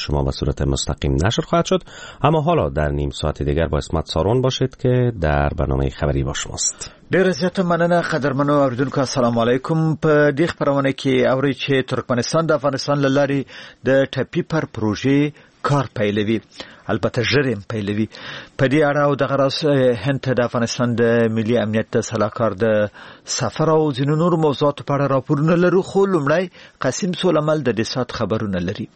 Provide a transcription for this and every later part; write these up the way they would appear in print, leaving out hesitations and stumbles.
شما به صورت مستقیم نشر خواهد شد. اما حالا در نیم ساعت دیگر با اسمت سارون باشید که در برنامه خبری با شماست. ډیر زیاته مننه قدرمنو اوریدونکو. السلام علیکم. په دې خبرونه کې اوري چې ترکمنستان د افغانستان لاري د ټپي پر پروژې کار پیلوي، البته ژر پیلوي. په دې اړه او د غراس هند د افغانستان د ملي امنیت د صلاحکار د سفر او ځینو نور موضوعاتو په اړه راپورونه لرو، خو لومړی قاسم سولمل د دې سات خبرونه لري.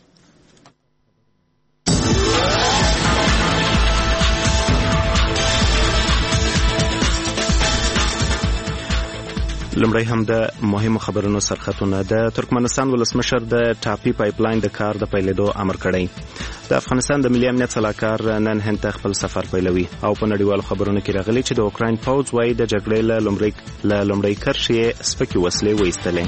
لمړی هم د مهمو خبرونو سرخطونه. د ترکمنستان ولسمشر د ټاپي پایپلاین د کار د پیلېدو امر کړی. د افغانستان د ملي امنیت صلاحکار نن هند ته خپل سفر پیلوي او په نړیوالو خبرونو کې راغلي چې د اوکراین پوځ وايي د جګړې له لومړۍ کرښې سپکې وسلې وایستلې.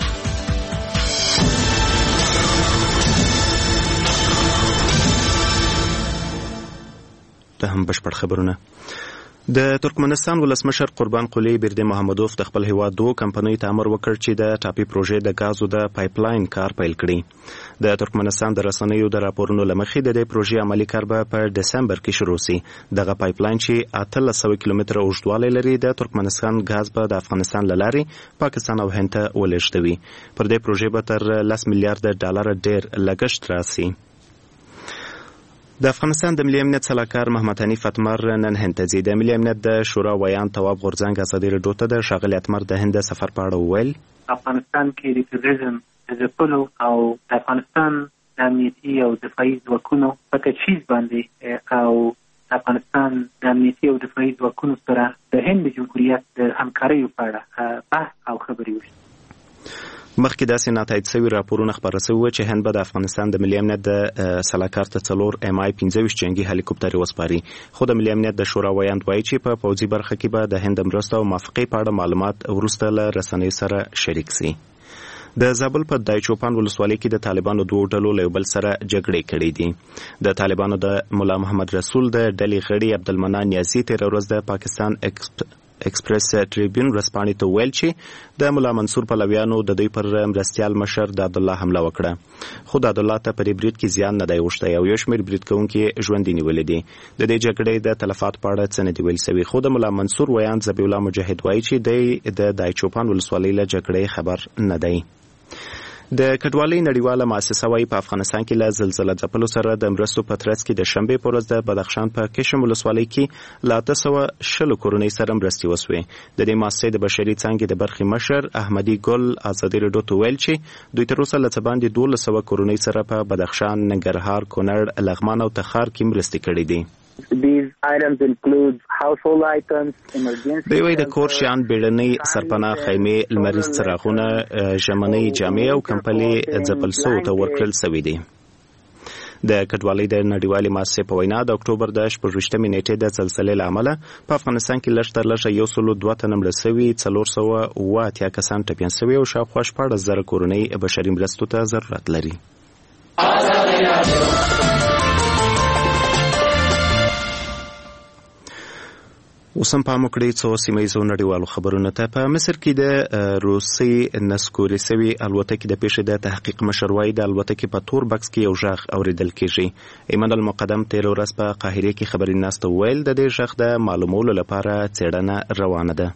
ته هم بشپړ خبرونه. د ترکمنستان ولسمشر قربان قلی برده محمدوف د خپل هیواد دوه کمپنیو ته امر وکړ چې د ټاپي پروژې د غازو د پایپلاین کار پیل کړي. د ترکمنستان د رسنیو د راپورونو لمخې د دې پروژې عملی کار به په دسمبر کې شروع شي. دغه پایپلاین چې 1300 کیلومتره اوږدوالی لري د ترکمنستان غاز به د افغانستان له لارې پاکستان او هند ته ولېږدوي. پر دې پروژې به تر 10 میلیارډ ډالر ډېر لګښت راسي. د افغانستان د ملي امنیت صلاحکار محمد حنیف اتمر نن هند ته ځي. د ملي امنیت د شورا ویان تواب غورځنګ ازادي راډیو ته د ښاغلي اتمر د هند سفر په اړه وویل. افغانستان کې د تروریزم د ځپلو او د افغانستان د امنیتي او دفاعي ځواکونو په تجهیز باندې او افغانستان د امنیتي او دفاعي ځواکونو سره د هند جمهوریت د همکاریو په اړه بحث او خبرې وشي. مخکې داسې ناتایید شوي راپورونه خپاره شوي وو چې هند به د افغانستان د ملي امنیت د صلاحکار ته 4 MI-25 جنگي هلیکوپټرې وسپاري، خو د ملي امنیت د شورا ویاند وایي چې په پوځي برخه کې به د هند مرسته او موافقې په اړه معلومات وروسته له رسنیو سره شریک شي. د زابل په دایچوپان ولسوالۍ کې د طالبانو دوه ډلو له یو بل سره جګړې کړې دي. د طالبانو د مولا محمد رسول د ډلې غړي عبدالمنان نیازي تېره ورځ د پاکستان ایکسپریس ټریبیون ورځپاڼې ته ویل چې د مولا منصور پلویانو د دوی پر مرستیال مشر د عبدالله حمله وکړه، خو د عبدالله ته په دې برید کې زیان نه دی اوښتی او یو شمېر برید کوونکي ژوندي نیولي دي. د دې جګړې د تلفاتو په اړه څه نه دي ویل شوي، خو د مولا منصور ویاند ذبیح الله مجاهد وایي چې دی د دایچوپان ولسوالۍ له جګړې خبر نه دی. د کډوالۍ نړیواله مؤسسه وايي په افغانستان کې له زلزله ځپلو سره د مرستو په ترڅ کې د شنبې په ورځ د بدخشان په کشم ولسوالۍ کې له 810 کورنۍ سره مرستې وسوې. د دې مؤسسې د بشري څانګې د برخې مشر احمدي ګل ازادي راډیو ته ویل چې دوی تر اوسه له څه باندې 1200 کورنۍ سره په بدخشان، ننګرهار، کونړ، لغمان او تخار کې مرستې کړې دي. These items include household items, emergency. دوی د کور شیان، بیړنۍ سرپناه خیمې، لمریز څراغونه، ژمنۍ جامې او کمپلې ځپل شوو ته ورکړل شوي دي. د کډوالۍ د نړیوالې مؤسسې په وینا د اکتوبر د 26 نیټې د زلزلې له امله په افغانستان کې لږ تر لږه 102 تنه مړه شوي، 480 کسان ټپیان شوي او شاوخوا 14,000 کورنۍ بشري مرستو ته ضرورت لري. اوس هم پام وکړئ څو سیمهیزو نړیوالو خبرونو ته. په مصر کې د روسي نسکوري سوي الوتکې د پیښې د تحقیق مشر وایي د الوتکې په تور بکس کې یو غږ اوریدل کیږي. ایمان المقدم تېره ورځ په قاهره کې خبري ناسته ویل د دې غږ د معلومولو لپاره څېړنه روانه ده.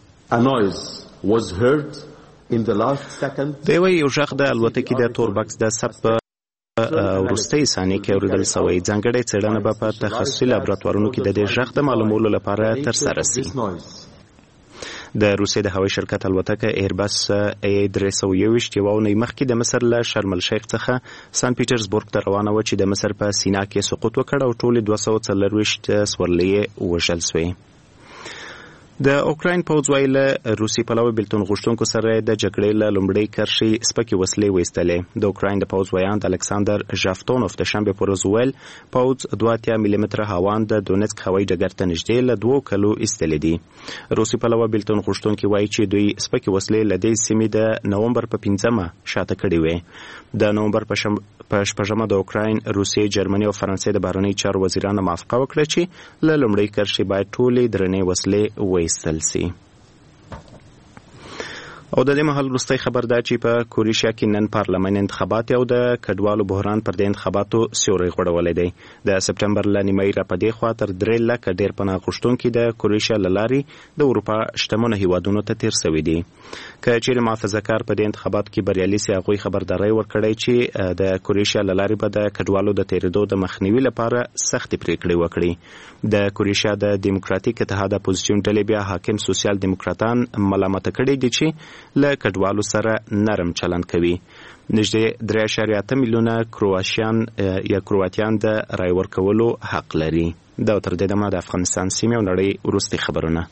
دوی وایي یو غږ د الوتکې د تور بکس د سب وروستۍ ثانیې کې اوریدل شوی. ځانګړې څېړنه به په تخصصي لابراتوارونو کې د دې غږ د معلومولو لپاره ترسره شي. د روسیې د هوایي شرکت الوتکه ایربس A321 یوه اونۍ مخکې د مصر له شرم الشیخ څخه سن پیټرزبورګ ته روانه وه چې د مصر په سینا کې سقوط وکړ او ټولې 240 سورلۍ یې وژل شوې. د اوکراین پوځ وايي له روسي پلوه بیلتون غوښتونکو سره د جګړې له لومړۍ کرښې سپکې وسلې وایستلې. د اوکراین د پوځ ویاند الکساندر ژافتونوف د شنبې په ورځ وویل پوځ 2 ملي متره هاوان د دونیتسک هوایي ډګر ته نږدې له 2 کلو ایستلې دي. روسي پلوه بیلتون غوښتونکي وایي چې دوی سپکې وسلې له دې سیمې د نومبر په 5 شاته کړې وې. د نومبر په 6 د اوکراین، روسیې، جرمني او فرانسې د بهرنۍ چارو وزیرانو موافقه وکړه چې له لومړۍ کرښې باید ټولې درنې وسلې وایستل شي. او د دې مهال وروستۍ خبر ده چې په کوریشیا کې نن پارلماني انتخابات او د کډوالو بحران پر د انتخاباتو سیوری غوړولې دی. د سپټمبر ل نیمایي را پدې خوا تر 3 لک ډیر پناه غوښتونکي د کوریشیا لاري د اروپا شتمنو هیوادونو ته تیر شوي دي. که چیرې محافظه‌کار په دې انتخاباتو کې بریالي سي هغوی خبرداري ورکړی چې د کوریشیا لاري په د کډوالو د تیریدو د مخنیوي لپاره سخت پریکړې وکړي. د کوریشیا د دیموکراتیک اتحاد اپوزیسیون ډلې بیا حاکم سوسیال دیموکراتان ملامت کړي دي چې له کډوالو سره نرم چلند کوي. نږدې 3.8 میلیونه کرواتیان د رای ورکولو حق لري. دا تر دې دمه د افغانستان سیمې او نړۍ وروستي خبرونه.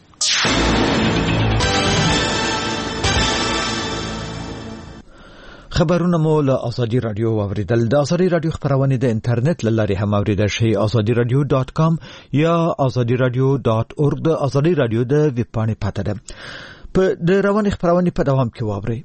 خبرونه مو له ازادي رادیو واوریدل. د ازادي رادیو خبرونه د انټرنیټ لاري هم اوریدل شي. azadiradio.com یا azadiradio.org د ازادي رادیو د ویب پاڼې پته ده. په د رواني خبرونه په دوام کې واوري.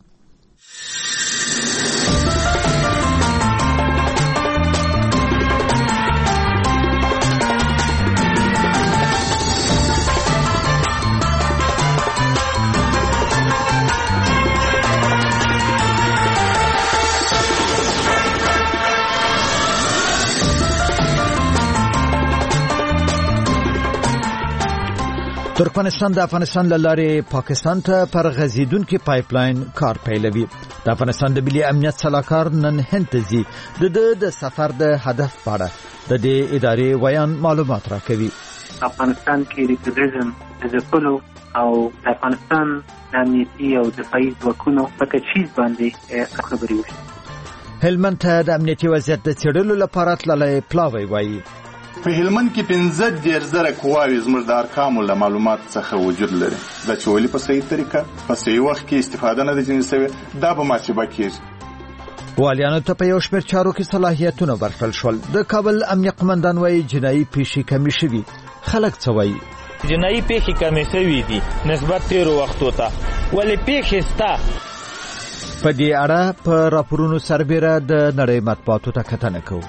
ترکمنستان د افغانستان لارې پاکستان ته پر غزیدونکو پایپلاین کار پیلوي. د افغانستان د ملي امنیت صلاحکار نن هند ته ځي. د سفر د هدف په اړه د دې ادارې ویان معلومات راکوي. افغانستان کې د تروریزم د ځپلو او د افغانستان د امنیتي او دفاعي ځواکونو په تجهیز باندې خبرې وشوې. هلمند ته د امنیتي وضعیت د څېړلو لپاره تللی پلاوی وایي. په هلمند کې 15,000 قواوې زموږ د ارقامو له معلومات څخه وجود لري. دا چې ولې په صحیح طریقه په صحیح وخت کې استفاده نه دي شوې، دا به محاسبه کیږي. والیانو ته په یو شمېر چارو کې صلاحیتونه ورکړل شول. د کابل امنیه قمندان وایي جنایي پیښې کمې شوي. خلک څه وایي؟ جنایي پیښې کمې شوي دي نسبت تیرو وختو ته، ولې پیښې شته. په دې اړه په راپورونو سربیره د نړۍ مطبوعاتو ته کتنه کوو.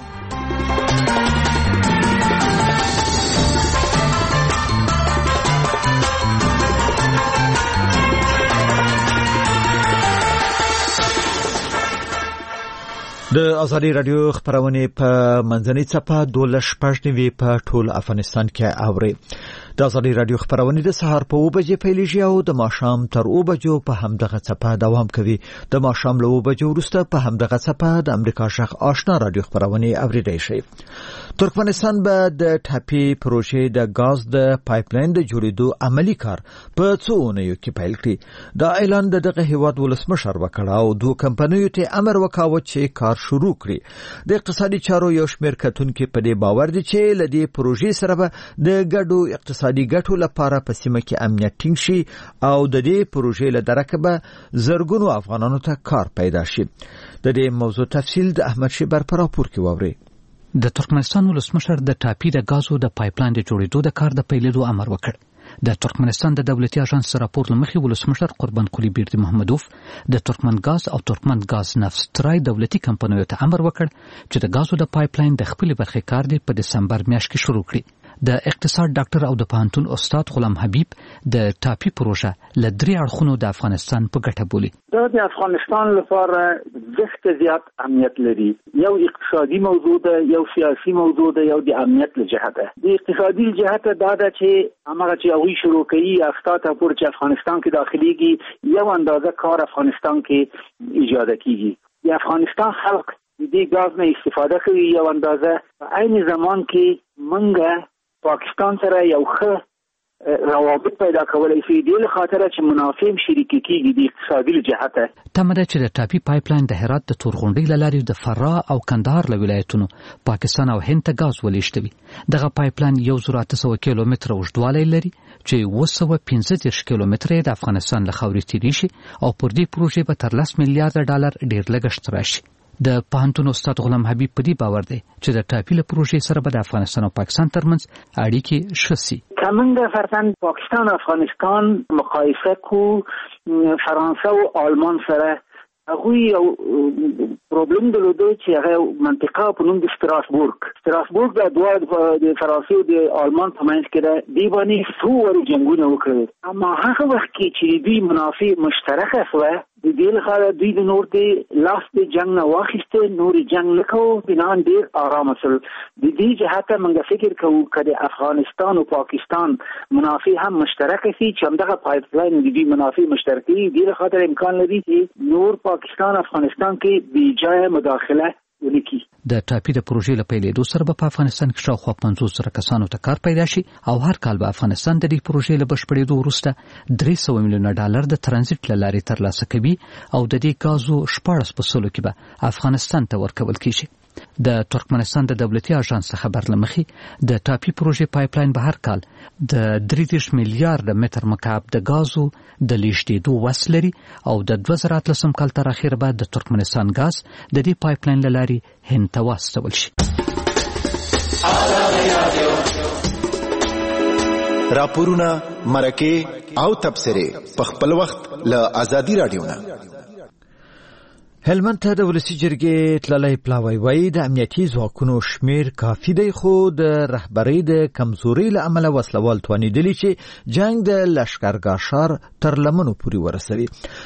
د ازادي رادیو خبرونه په منځنۍ صفحه 12 په ټول افغانستان کې اوري. د ازادي رادیو خبرونه د سهار په 2 بجې پیلېږي او د ماښام تر 2 بجو په همدغه صفحه دوام کوي. د ماښام له 2 بجو وروسته په همدغه صفحه د امریکا شخ آشنا رادیو خبرونه اوریدای شي. ترکمنستان به د ټاپي پروژې د غاز د پایپلاین د جوړېدو عملی کار په څو اونیو کې پیل کړي. دا اعلان دغه هیواد ولسمشر وکړ او دوه کمپنیو ته امر وکاوه چې کار شروع کړي. د اقتصادي چارو یو شمېر کتونکو په دې باور دي چې لدې پروژې سره به د ګډو اقتصادي ګټو لپاره په سیمه کې امنیت ټینګ شي او د دې پروژې له درکه زرګونو افغانانو ته کار پیدا شي. د دې موضوع تفصیل د احمد شیبر په راپور کې واوري. د ترکمنستان ولسمشر د ټاپي د غازو د پایپلاین د جوړېدو د کار د پیلېدو امر وکړ. د ترکمنستان د دولتي اژانس راپور لمخې ولسمشر قربان قلی بیردی محمدوف د ترکمن غاز او ترکمن غاز نفت ترای دولتي کمپنیو ته امر وکړ چې د غازو د پایپلاین د خپل برخې کار دی په دسمبر میاشت کې شروع کړي. د اقتصاد ډاکټر او د پوهنتون استاد غلام حبیب د ټاپي پروژه ل درې اړخونو د افغانستان په ګټه بولي. دا د افغانستان لپاره ډېر زیات اهمیت لري. یو اقتصادي موضوع ده، یو سیاسي موضوع ده، یو د امنیت له جهته. د اقتصادي جهته دا ده چې هغه چې هغوی شروع کوي افتا پور چې افغانستان کې داخليږي یو اندازه کار افغانستان کې ایجاد کیږي. د افغانستان خلک د دې غاز نه استفاده کوي یو اندازه. په عین زمان کې منګه پاکستان سره یو ښه روابط پیدا کولای شي د خاطر چې منافع شریکي کیږي د اقتصادي جهته. تمه ده چې د ټاپي پایپلاین د هرات د تورغونډۍ لارې د فراه او کندهار له ولایتونو پاکستان او هند ته غاز ولېږدوي. دغه پایپلاین 1800 کیلومتره اوږدوالی لري چې 215 کیلومتره د افغانستان له خاورې تیری شي او پر دې پروژې به تر 10 میلیارډ ډالر ډیر لګښت راشي. د پوهنتون استاد غلام حبیب په دې باور دی چې د ټاپي له پروژې سره به د افغانستان او پاکستان ترمنځ اړیکې ښه شي. کمنګ فرضاً پاکستان او افغانستان مقایسه کو فرانسه او آلمان سره هغوی یو پروبلم درلوده چې هغه منطقه په نوم د ستراسبورګ د دوه د فرانسې او د آلمان په منځ کې ده. دی باندې څو ورځې جنګونه وکړل، اما هغه وخت کې چې دوی منافع مشترکه شوه د دې لپاره دوی د نور د لاس د جنگ نه واخیسته نور جنگ نکو بنان ډیر آرام سره د دې جهته موږ فکر کوو چې افغانستان او پاکستان منافع هم مشترک شي چې همدغه پایپ لاین د دې منافع مشترکي دي لپاره امکان لري چې نور پاکستان افغانستان کې بې ځای مداخله ولیکي. د ټاپي د پروژې له پیلېدو سره به په افغانستان کې شاوخوا 50,000 کسانو ته کار پیدا شي او هر کال به افغانستان د دې پروژې له بشپړېدو وروسته 300 میلیونه ډالر د ترانزیت له لارې ترلاسه کوي او د دې ګازو 14% کې به افغانستان ته ورکول کیږي. د ترکمنستان د دولتي اژانس خبر لمخې د ټاپي پروژې پایپلاین به هر کال د 30 میلیارډ متر مکعب د غازو د لیږدېدو وس لري او د 2013 کال تر اخره به د ترکمنستان غاز د دې پایپلاین له لارې هند ته واستول شي. راپورونه مرکه او تبصره په خپل وخت له ازادي رادیو نه. هلمند ته د ولسی جرګې تللی پلاوی وای د امنیتي ځواکونو شمیر کافي دی خو د رهبرۍ د کمزوري له امله وسلوال توانیدلی چې جنگ د لشکرګاه ښار تر لمنو پورې ورسوي.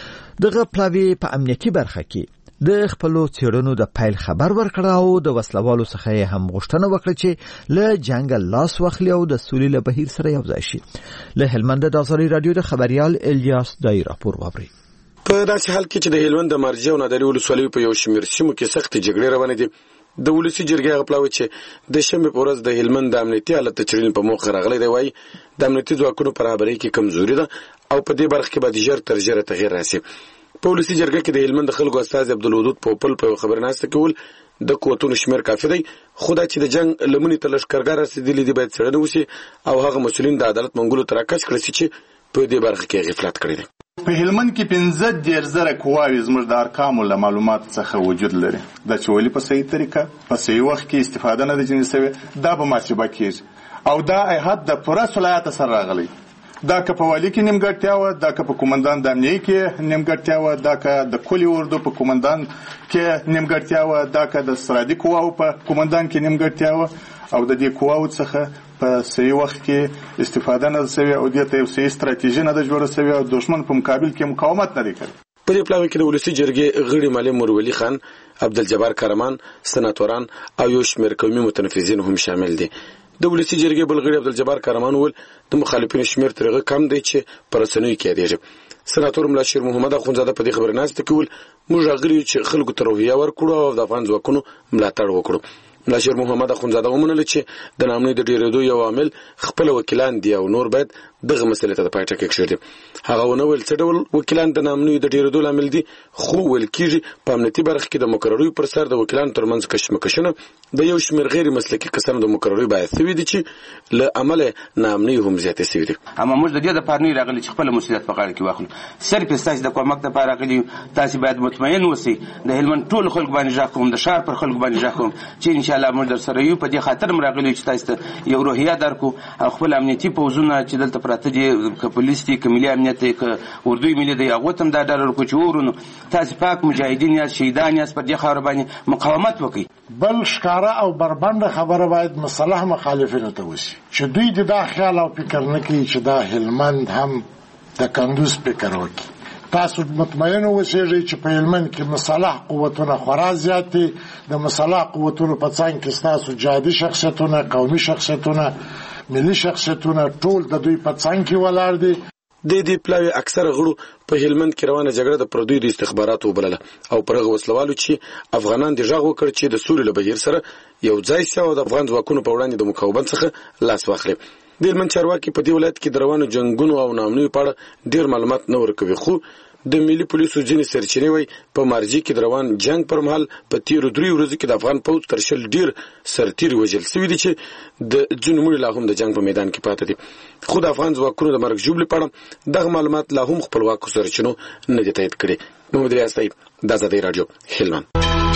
دغه پلاوی په امنیتي برخه کې د خپلو څېړنو د پیل خبر ورکړ او د وسلوالو څخه یې هم غوښتنه وکړه چې له جنگ لاس واخلي او د سولې له بهیر سره یو ځای شي. له هلمند د ازادي رادیو د خبريال الیاس دای راپور واوري. په داسې حال کې چې د هلمند د مرجع او نادري ولسوالۍ په یو شمېر سیمو کې سختې جګړې روانې دي د ولسی جرګې غپلاوي چې د شنبه په ورځ د هلمند د امنیتي حالت تچرین په موخه راغلی دی وای د امنیتي ځواکونو پر رهبرۍ کې کمزوري ده او په دې برخه کې به ژر تر ژره تغیر راسي. په ولسی جرګې کې د هلمند خلکو استاد عبدالودود پوپل په خبرنامه کول د قوتونو شمیر کافي دی خو دا چې د جنگ لمنې ته لشکرګاه رسیدلي دي باید څېړنه وشي او هغه مسؤلین د عدالت منګولو ته راکش کړي چې په دې برخه کې غفلت کړی دی. په هلمند کې 15,000 قواوې زموږ د ارقامو له معلومات څخه وجود لري. دا چې ولې په صحیح طریقه په صحیح وخت کې استفاده نه ده شوې دا به محاسبه کیږي او دا ایهات د پوره صلاحیت سره راغلی. دا که په والي کې نیمګړتیا وه دا که په قومندان د امنیې کې نیمګړتیا وه دا که د کلي اردو په قومندان کې نیمګړتیا وه دا که د سرحدي قواو په قومندان کې نیمګړتیا وه او د دې قواو څخه په صحیح وخت کې استفاده نه شوې او دې ته یو صحیح ستراتیژي نه ده جوړه شوې او دښمن په مقابل کې مقاومت نه دی کړی. په دې پلاوي کې د ولسی جرګې غړي معلم مرولی خان عبدالجبار کرمان سناتوران او یو شمېر قومي متنفذین هم شامل دي. د ولسی جرګې بل غړي عبدالجبار کرمان ول د مخالفینو شمېر تر هغه کم دی چې پر رسنیو کې یادېږي. سناتور ملا شیر محمد اخونزاده په دې خبرنامه کې ول موږ غړي چې خلکو ته روحیه ورکړو او د افغان ځواکونو ملاتړ وکړو. ملا شیر محمد اخونزاده ومنل چې د نامنۍ د ډیرېدو یو عامل خپل وکیلان دي او نور باید دغه مسلې ته د پای ټکی کېږدي. هغه ونه ویل څه ډول وکیلان د نامنۍ د ډیرېدو لامل دي خو ویل کېږي په امنیتي برخه کې د مقرریو پر سر د وکیلانو ترمنځ کشمکشونه د یو شمېر غیر مسلکي کسانو د مقرریو باعث شوي دي چې له امله نامنۍ هم زیاتې شوي دي. اما موږ د دې دپاره نه راغلي چې خپل مسؤلیت په غاړه کې واخلو صرف ستاسو د کومک دپاره راغلي تاسو باید مطمئن اوسئ د هلمند ټول خلکو باندې ژغ کوم د ښار پر خلکو باندې ژغ کوم چې انشاءالله موږ در سره یو په دې خاطر راغلي چې تاسو ته یو روحیه درکو او خپل امنیتي پوځونه چې دلته پراته دي که پولیس دي که ملي امنیت دی که اردوی ملي دی هغو ته هم دا ډاډ ورکړو چې ورونو تاسو پاک مجاهدین یاست شهیدان یاست پر دې خاوره باندې مقاومت وکړئ. بل ښکاره او بربنډه خبره باید مسلح مخالفینو ته وشي چې دوی د دا خیال او فکر نه کوي چې دا هلمند هم د کندوز فکر وکړي. تاسو مطمئن اوسئ چې په هلمند کې مسلح قوتونه خورا زیات دي. د مسلح قوتونو په څنګ کې ستاسو جهادي شخصیتونه قومي شخصیتونه ملي شخصیتونه ټول د دوی په څنګ کې ولاړ دي. د دې پلاوي اکثره غړو په هلمند کې روانه جګړه د پردوی د استخباراتو وبلله او پر هغه وسلوالو چې افغانان د ژغ وکړ چې د سولې له بهیر سره یو ځای شي او د افغان ځواکونو په وړاندې د مقاومت څخه لاس واخلي. د هلمند چارواکي په دې ولایت کې د روانو جنګونو او نامنیو په اړه ډیر معلومات نه ورکوي خو د ملي پولیسو ځینې سرچینې وایي په مرجع کې د روان جنگ پر مهال په تیرو 3 ورځو کې د افغان پوځ تر 100 ډیر سرتیري وژل شوي دي چې د ځینو مړي لا هم د جنگ په میدان کې پاتې دي خو د افغان ځواکونو د مرګ ژوبلې په اړه دغه معلومات لا هم خپلواکو سرچینو نه دي تایید کړي. محمد ریاض طیب د ازادي رادیو هلمند.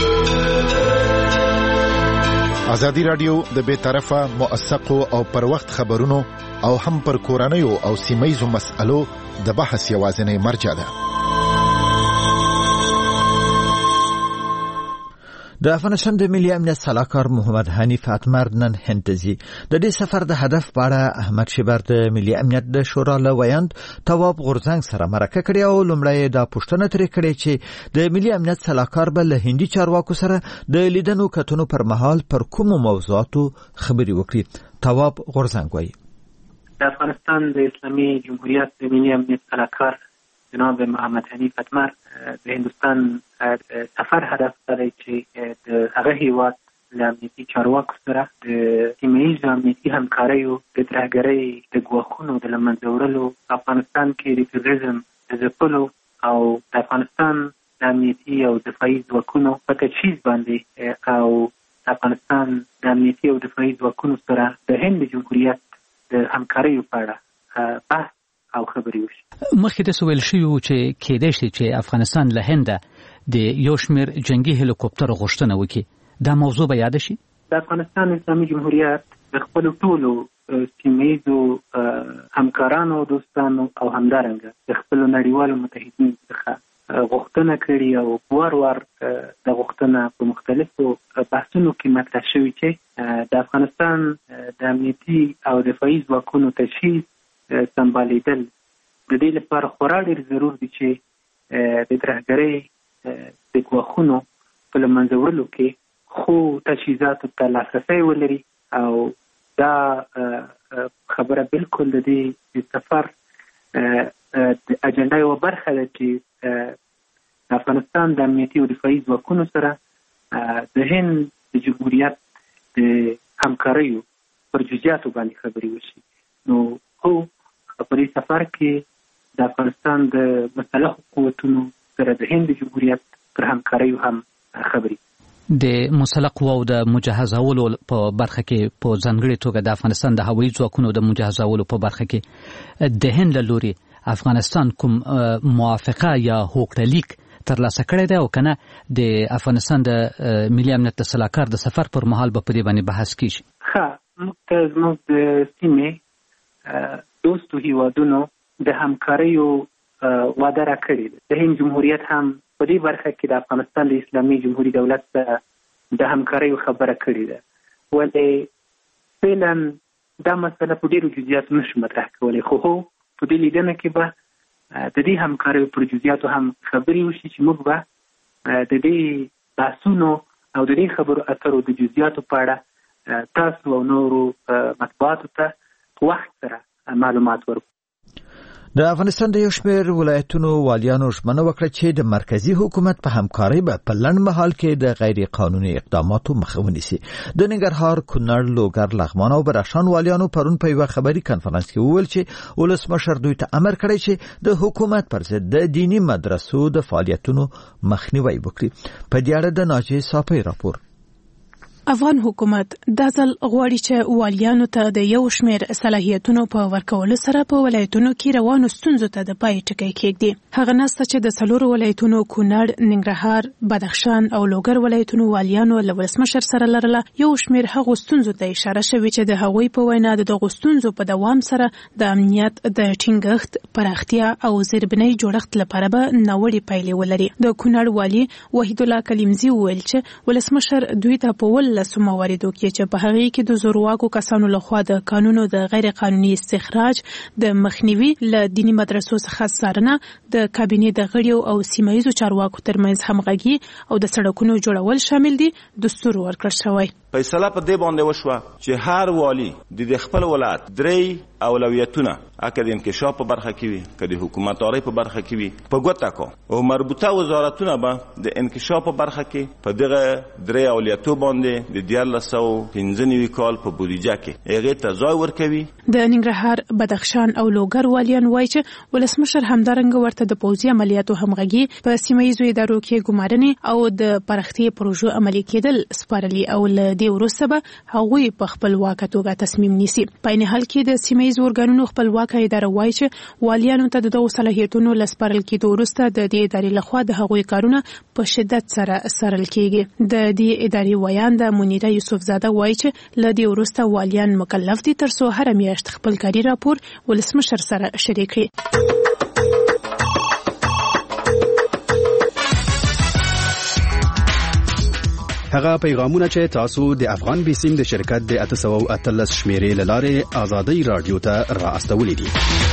ازادي رادیو د بې طرفه موثقو او پر وخت خبرونو او هم پر کورنیو او سیمایزو مسألو د بحث یوازینی مرجع ده. د افغانستان د ملي امنیت سلاکار محمد حنیف اتمر نن هند ته ځي. د دې سفر د هدف په اړه احمد شیبر د ملي امنیت د شورا له ویاند تواب غورځنګ سره مرکه کړې او لومړی دا پوښتنه ترې کړې چې د ملي امنیت سلاکار به له هندي چارواکو سره د لیدنو کتنو پر مهال پر کومو موضوعاتو خبرې وکړي. تواب غورځنګ وایي د افغانستان د اسلامي جمهوریت د ملي امنیت سلاکار جناب محمد حنیف اتمر د هندوستان سفر هدف دی چې د هغه هیواد له امنیتي چارواکو سره د سیمه ییزو امنیتي همکاریو د ترهګرۍ د ګواښونو د له منځه وړلو، افغانستان کې د تروریزم د ځپلو او د افغانستان د امنیتي او دفاعي ځواکونو په تجهیز باندې او د افغانستان د امنیتي او دفاعي ځواکونو سره د هند جمهوریت د همکاریو په اړه بحث او خبرې وشي. مخکې د سویل شویو چې کېدای شي چې افغانستان له هنده د یو شمېر جنگي هلیکوپټر غوښتنه وکړي. دا موضوع به یاد شي. د افغانستان اسلامي جمهوریت د خپلو ټولو سیمه ییزو همکارانو، دوستانو او همدارنګه د خپلو نړیوالو متحدینو څخه غوښتنه کړې او وار وار د غوښتنه په مختلفو بحثونو کې مطرح شوي چې د افغانستان د امنیتي او دفاعي ځواکونو تجهیز سمبالیدل د دې لپاره خورا ډېر ضرور دي چې د ترهګرۍ د ګواښونو په له منځه وړلو کې خو تجهیزاتو ته لاسرسی ولري او دا خبره بالکل د دې سفر د اجنډا یوه برخه ده چې د افغانستان د امنیتي او دفاعي ځواکونو سره د هند د جمهوریت د همکاریو پر جزئیاتو باندې خبرې وشي. نو خو په دې سفر کې د افغانستان د مسلحو قوتونو سره د هند جمهوریت پر همکاریو هم خبرې. د مسلح قواو د مجهزولو په برخه کې په ځانګړې توګه د افغانستان د هوایي ځواکونو د مجهزولو په برخه کې د هند له لوري افغانستان کوم موافقه یا هوکړلیک ترلاسه کړی دی او کنه د افغانستان د ملي امنیت سلاکار د سفر پر مهال به په دې باندې بحث کیږي. ښه، موږ د سیمې دوستو هیوادونو د همکاریو وعده راکړې ده. د هند جمهوریت هم په دې برخه کې د افغانستان د اسلامي جمهوري دولت سره د همکاریو خبره کړې ده. ولې فعلا دا مسله په ډېرو جزئیاتو نشو مطرح کولی، خو په دې لیدنه کې به د دې همکاریو پر جزئیاتو هم خبرې وشي چې موږ به د دې بحثونو او د دې خبرو اترو د جزئیاتو په اړه تاسو او نورو مطبوعاتو ته وخت سره معلومات ورکړو. د افغانستان د یو شمېر ولایتونو والیانو ژمنه وکړه چې د مرکزی حکومت په همکارۍ به په لنډ مهال کې د غیر قانوني اقداماتو مخه ونیسي. د ننګرهار، کونړ، لوګر، لغمان او بدخشان والیانو پرون په یوه خبري کنفرانس کې وویل چې ولسمشر دوی ته امر کړی چې د حکومت پر ضد د دینی مدرسو د فعالیتونو مخنیوي وکړي. په دې اړه د ناجیه صافی راپور. افغان حکومت د ځل غواړي چې والیانو ته د یو شمېر صلاحیتونو په ورکولو سره په ولایتونو کې روانو ستونزو ته د پای ټکی کېږدي. هغه نسته چې د څلورو ولایتونو کونړ، ننګرهار، بدخشان او لوګر ولایتونو والیانو له ولسمشر سره لرله یو شمېر هغو ستونزو ته اشاره شوې چې د هغوی په وینا د دغو ستونزو په دوام سره د امنیت د ټینګښت، پراختیا او زیربنای جوړښت لپاره به ناوړه پایلې ولري. د کونړ والی وحید الله کلیمزی وویل چې ولسمشر دوی ته په لسو مواردو کې چې په هغه کې د زورواکو کسانو لخوا د قانونو د غیر قانوني استخراج، د مخنیوي له دینی مدرسو څخه څارنه، د کابینې د غړیو او سیمایي چارواکو ترمنځ همغږي او د سړکونو جوړول شامل دي. دستور ورکړل شوی. فیصله په دې باندې وشوه چې هر والی د خپل ولایت درې اولویتونه اکه د انکشاف په برخه کې وي، که د حکومتدارۍ په برخه کې وي، په ګوته کو او مربوطه وزارتونه به د انکشاف په برخه کې په دغه درې اولویتو باندې د 1995 کال په بودیجه کې هغه ته ځای ورکوي. د ننګرهار، بدخشان او لوګر والیان وایي چې ولسمشر همدارنګه ورته د پوځي عملیاتو همغږي په سیمه ییزو ادارو کې ګمارنې او د پراختیا پروژو عملي کېدل سپارلي او له دې وروسته به هغوی په خپلواکه توګه تصمیم نیسي. په عین حال کې د سیمه ییزو ارګانونو خپلواکه اداره وایي چې والیانو ته د دغو صلاحیتونو له سپارل کېدو وروسته د دې ادارې لخوا د هغوی کارونه په شدت سره څارل کېږي. د دې ادارې ویانده منیره یوسفزاده وایي چې له دې وروسته والیان مکلف دي تر څو هره میاشت خپل کاري راپور ولسمشر سره شریک کړي. هغه پیغامونه چې تاسو د افغان بیسیم د شرکت د 813 شمیرې لاره آزادۍ رادیو ته را استولې دي.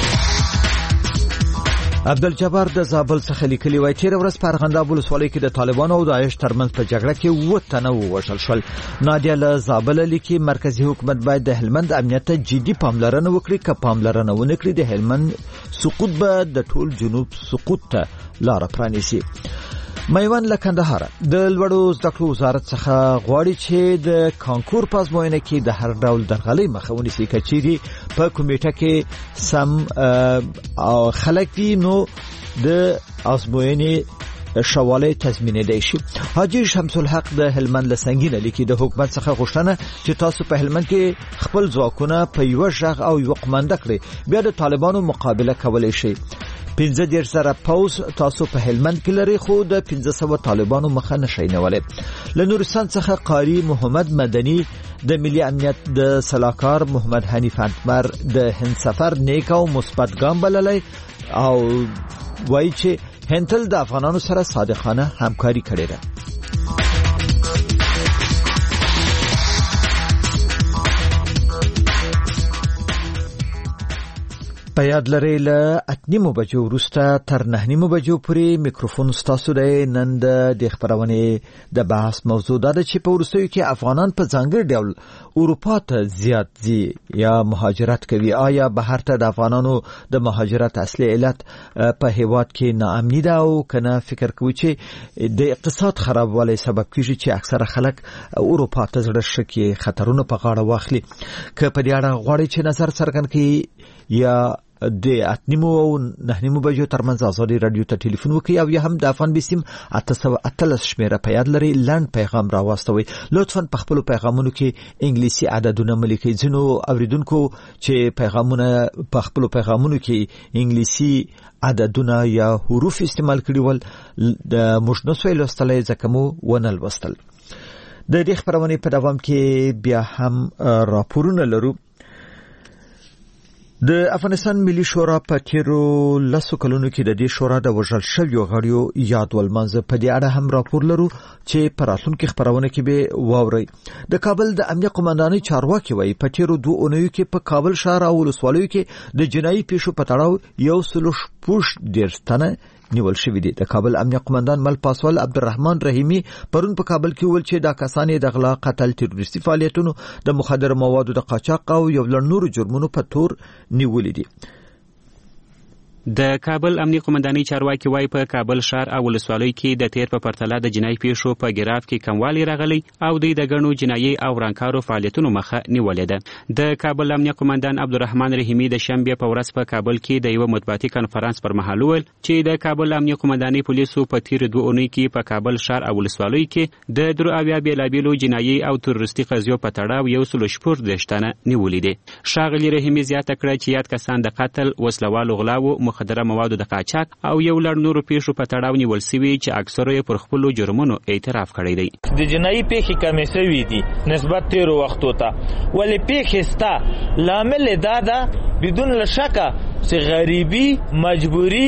عبدالجبار د زابل څخه لیکلي وای چې ورځ په ارغنداب ولسوالۍ کې د طالبانو او داعش ترمنځ په جګړه کې 7 تنه ووژل شول. نادیه له زابل لیکي مرکزی حکومت باید د هلمند امنیت ته جدي پاملرنه وکړي. که پاملرنه ونه کړي د هلمند سقوط به د ټول جنوب سقوط ته لار پرانیسي. میوند له کندهار د لوړو زده کړو وزارت څخه غواړي چې د کانکور په ازموینه کې د هر ډول درغلۍ مخه ونیسي. که چیرې په کمیټه کې سم خلک دي نو د ازموینې شواله تضمینېدای شي. حاجی شمس الحق د هلمند لسنګینه لیکي د حکومت څخه غوښتنه چې تاسو په هلمند کې خپل ځواکونه په یو ژغ او یو قمانده کړئ بیا د طالبانو مقابله کولای شي. 15,000 پوز تاسو په هلمند کې لري خو د 1500 طالبانو مخه نشي نیولای. له نورستان څخه قاری محمد مدني د ملي امنیت د سلاکار محمد حنیف انتمر د هند سفر نیک او مثبت ګام بللی او وایي چې هندل د افغانانو سره صادقانه همکاري کړې ده. په یاد لرئ له 8:30 بجو وروسته تر 9:30 بجو پورې میکروفون ستاسو دی. نن د خبرونې د بحث موضوع ده چې په وروستیو کې افغانان په ځانګړي ډول اروپا ته زیات ځي یا مهاجرت کوي. آیا بهر ته د افغانانو د مهاجرت اصلي علت په هیواد کې ناامني ده او کنه فکر کوي چې د اقتصاد خرابوالي سبب کیږي چې اکثره خلک اروپا ته ځړ شي خطرونه په غاړه واخلي. که په دې اړه غواړي چې نظر څرګند کړي یا د 8:30 او 9:30 بجو ترمنځ آزادي رادیو ته ټلیفون وکړئ او یا هم د افغان بیسیم 813 شمیره په یاد لري لنډ پیغام راوستوي. لطفاً په خپل پیغامونو کې انګلیسي عددونه ملیکي. ځینو اوریدونکو چې پیغامونه په خپل پیغامونو کې انګلیسي عددونه یا حروف استعمال کړي ول د مشنوسو لوستلای ځکه مو ونل وستل. د دې خبرونه په دوام کې بیا هم راپورونه لرو. د افغانستان ملي شورا په تیرو 10 کلونو کې د دې شورا د وژل شویو غړیو یاد ولمانځه. په دې اړه هم راپور لرو چې په راتلونکي خبرونه کې به واوري. د کابل د امنیت قومندانۍ چارواکي وایي په تیرو 2 اونیو کې په کابل ښار او ولسوالیو کې د جنایي پیښو په تړاو 114 تنه نیول شوی دي. د کابل امنیت قومندان مل پاسوال عبدالرحمن رحیمی پرون په کابل کې ول چې دا کسان د غلا، قتل، تروریستي فعالیتونو، د مخدر موادو د قاچاق او یو لړ نورو جرمونو په تور نیولې دي. د کابل امنیت قومندانۍ چارواکي وایي په کابل ښار او ولسوالۍ کې د تیر په پرتله د جنایي پیښو په ګراف کې کموالی راغلی او د غنو جنایي او رانکارو فعالیتونو مخه نیولې ده. د کابل امنیت قومندان عبدالرحمن رحیمی د شنبه په ورځ په کابل کې د یو مطبوعاتي کانفرنس پر مهال ویل چې د کابل امنیت قومندانۍ پولیسو په تیر 2 اونۍ کې په کابل ښار او ولسوالۍ کې د 3 بیلابیلو جنایي او تروریستي قضیو په تړاو 114 تنه نیولې دي. ښاغلي رحیمی زیاته کړه چې یاد کسان د قتل، وسلوالو غلاو، مخدره موادو د قاچاق او یو لړ نورو پیښو په تړاو نیول شوی چې اکثره یې پر خپل جرمونو اعتراف کړی دی. د جنایي پیښې کمې شوې دي نسبت تیرو وختو ته. ولې پیښې ستا لامل دا ده بدون شکه چې غریبی، مجبوری،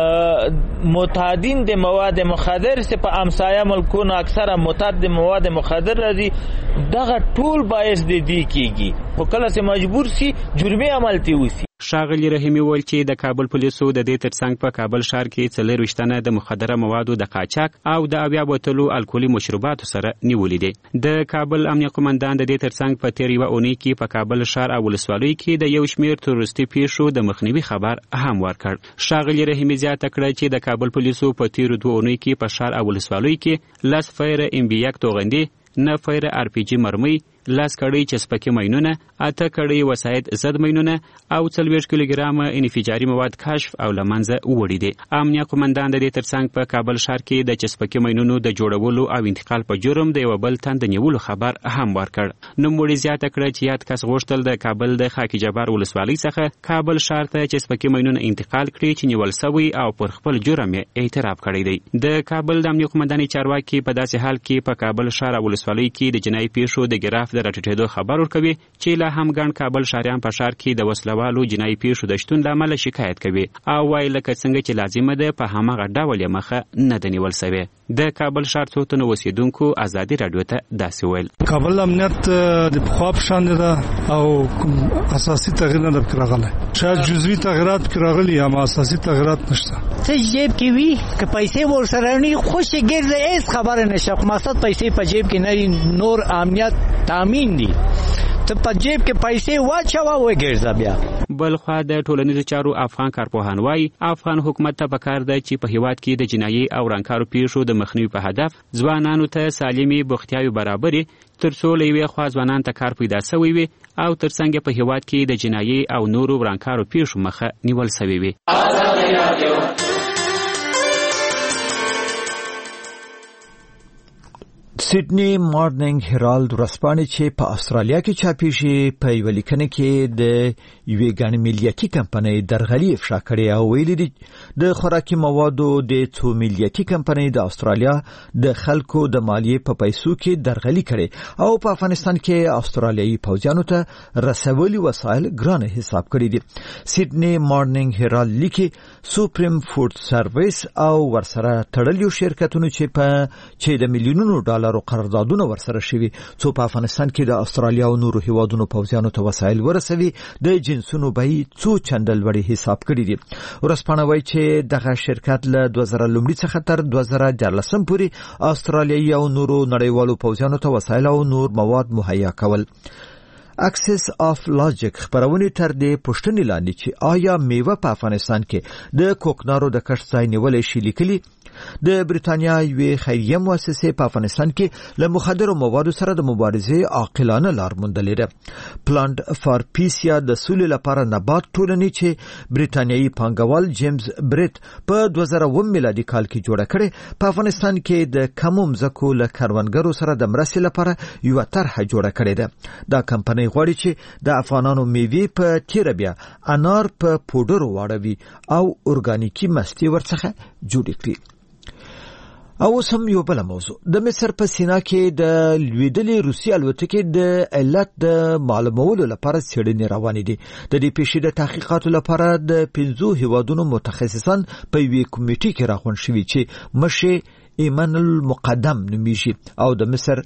متعدین د مواد مخدر سے په امسایه ملکونو اکثره متعدد مواد مخدر راځي. دغه ټول باعث دی کیږي خو کله چې مجبور شي جرمي عمل تی وسی. ښاغلي رحیمی ویل چې د کابل پولیسو د دې ترڅنګ په کابل ښار کې 24 تنه د مخدره موادو د قاچاق او د 80 بوتلو الکولي مشروباتو سره نیولې دي. د کابل امنیت قومندان د دې ترڅنګ په تیر یو اونۍ کې په کابل ښار او ولسوالۍ کې د یو شمېر تروریستي پیښو د مخنیوي خبر هم ورکړ. ښاغلي رحیمی زیاته کړه چې د کابل پولیسو په تیر 2 اونۍ کې په ښار او ولسوالۍ کې 10 فایر ام-1 توغندي، 9 فایر RPG مرمۍ، 10 کړۍ چسپکي ماینونه، 8 کړۍ وسایت زد ماینونه او 40 کیلوګرام انفجاري مواد کشف او لمنځه وړي دي. امنیت قومندان د دې ترڅنګ په کابل ښار کې د چسپکي ماینونو د جوړولو او انتقال په جرم د یو بل تن د نیولو خبر هم ورکړ. نوموړي زیاته کړه چې یاد کس غوښتل د کابل د خاکی جبار ولسوالۍ څخه کابل ښار ته چسپکي ماینونه انتقال کړي چې نیول شوی او پر خپل جرم اعتراف کړی دی. د کابل د امنیت قومندانۍ چارواکي په داسې حال کې په کابل ښار او ولسوالۍ کې د جنایي پیښو د ګراف د راټیټېدو خبر ورکوي چې لا هم ګڼ کابل ښاریان په ښار کې د وسلوالو جنایي پیښو د شتون له امله شکایت کوي او وایي لکه څنګه چې لازمه ده په هماغه ډول یې مخه نه ده نیول شوې. د کابل ښار څو تنو اوسیدونکو ازادي راډیو ته داسې ویل. کابل امنیت د پخوا په شان ده او اساسي تغییر نه ده راغلی. شاید جزوي تغییرات راغلي اما اساسي تغییرات نشته. څه جیب کې وي که پیسې ورسره نه خوشي ګرځي هیڅ خبره نشه. مقصد پیسې په جیب کې نه نور امنیت تامین دي. ته په جیب کې پیسې واچوه وګرځه بیا. بلخوا د ټولنیزو چارو افغان کارپوهان وایي افغان حکومت ته پکار ده چې په هیواد کې د جنایي او رنګکارو پیښو د مخنیوي په هدف ځوانانو ته سالمي بوختیاوي برابرې ترڅو له یوې خوا ځوانان ته کار پیدا سوی وي او ترڅنګ په هیواد کې د جنایي او نورو رنګکارو پیښو مخه نیول سوی وي. سیډنی مارنینګ هرالد ورځپاڼه چې په استرالیا کې چاپیږي په یو لیکنه کې د یوې ګڼې ملیتي کمپنۍ درغلي افشا کړې او ویلي دي د خوراکي موادو د څو ملیتي کمپنۍ د استرالیا د خلکو د مالیې په پیسو کې درغلي کړې او په افغانستان کې استرالیایي پوځیانو ته رسولي وسایل ګران حساب کړي دي. سیډنی مارنینګ هرالد لیکي سوپریم فود سرویس او ورسره تړلیو شرکتونو چې د میلیونونو ډالر قراردادونه ورسره شوي څو په افغانستان کې د استرالیا او نورو هیوادونو پوځیانو ته وسایل ورسوي د جنسونو بیې څو چندل وړي حساب کړي دي. ورځپاڼه وایي چې دغه شرکت له 2010 څخه تر 2014 پورې استرالیایي او نورو نړیوالو پوځیانو ته وسایل او نور مواد مهیا کول. اکسس اف لاجیک خبرونه تر دې پوښتنې لاندې چې آیا میوه په افغانستان کې د کوکنارو د کښت ځای نیولې شي لیکلي د بریتانیا یوې خیریه مؤسسې په افغانستان کې له مخدرو موادو سره د مبارزې عاقلانه لار موندلې ده. پلانټ فار پیس یا د سولې لپاره نبات ټولنې چې بریتانیایي پانګوال جیمز بریت په 2009 میلادي کال کې جوړه کړې په افغانستان کې د کمو مځکو له کروندګرو سره د مرستې لپاره یو طرحه جوړه کړې ده. دا کمپنۍ غواړي چې د افغانانو میوې په تیره بیا انار په پودرو واړوي او اورګانیکي مستي ورڅخه جوړ کړي. او سم یو بل موضوع د مصر په سینا کې د لویدلې روسي الوتکې د علت د معلومولو لپاره څېړنې روانې دي. د دې پیښې د تحقیقاتو لپاره د 5 هیوادونو متخصصان په یوې کمیټې کې راغونډ شوي چې مشر ایمن المقدم نومیږي او د مصر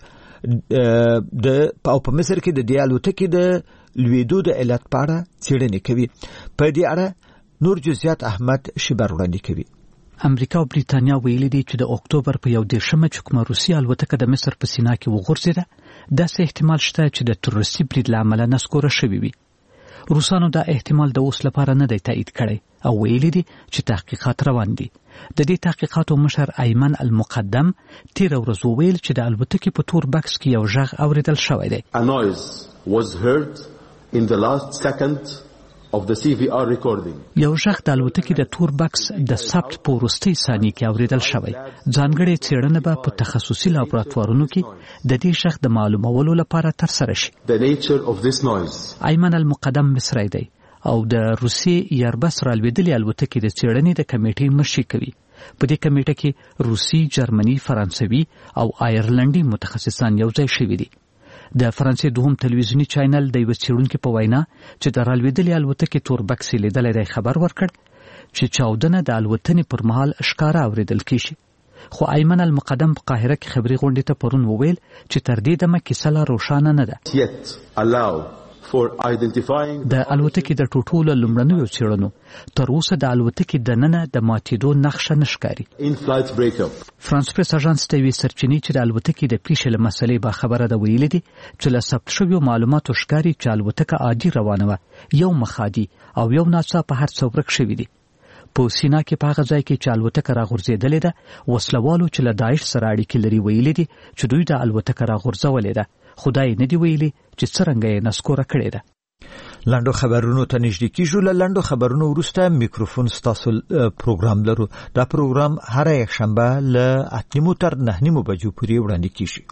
په مصر کې د دې الوتکې د لویدو د علت په اړه څېړنې کوي. په دې اړه نور جزئیات احمد شیبر وړاندې کوي. امریکا او بریتانیا ویلي دي چې د اکتوبر په 11 چې کومه روسي الوتکه د مصر په سینا کې وغورځېده داسې احتمال شته چې د تروریستي برید له امله نسکوره شوې وي. روسانو دا احتمال د اوس لپاره نه دی تایید کړی او ویلي دي چې تحقیقات روان دي. د دې تحقیقاتو مشر ایمن المقدم تیر ورځ وویل چې د الوتکې په تور بکس کې یو غږ اوریدل شوی دی. A noise was heard in the last second of the CVR recording. یو غږ د الوتکې د تور بکس د ثبت په وروستۍ ثانیې کې اوریدل شوی. ځانګړې څېړنه به په تخصصي لابراتوارونو کې د دې غږ د معلومولو لپاره ترسره شي. The nature of this noise. ایمن المقدم مصری دی او د روسي ایربس رالویدلې الوتکې د څېړنې د کمیټې مشري کوي. په دې کمیټه کې روسي، جرمني، فرانسوي او آیرلنډي متخصصان یو ځای شوي دي. د فرانسې دوهم تلویزیونی چینل د یو څېړونکي په وینا چې د رالویدلې الوتکې تور بکس لیدلې دی خبر ورکړ چې چاودنه د الوتنې پر مهال ښکاره اوریدل کیږي. خو ایمن المقدم په قاهره کې خبري غونډې ته پرون وویل چې تر دې دمه کیسه لا روښانه نه ده. Yet allow for identifying د الوتکې د ټوټولو لومړنیو څېړنو تر اوسه د الوتکې دننه د ماتېدو نښه نشکاري. in flight breakup. فرانس پریس اژانس ته وی سرچینې چې د الوتکې د پیښې له مسلې با خبره ده ویلي دي چې له ثبت شویو معلوماتو ښکاري چې الوتکه عادي روانه وه، یو مخادي او یو ناڅاپه هر څه ورک شوي دي. په سینا کې په هغه ځای کې چې الوتکه راغورځېدلې ده وسلوالو چې له داعش سره اړیکې لري ویلي دي چې دوی د الوتکه راغورځولې ده، خدای نه دی ویلي چې څرنګه یې نسکوره کړې ده. لاندو خبرونو ته نږدې کیږو. له لاندو خبرونو وروسته میکروفون ستاسو پروګرام لرو. دا پروګرام هر یکشنبه له 8:30 تر 9:30 بجو پورې وړاندې کیږي.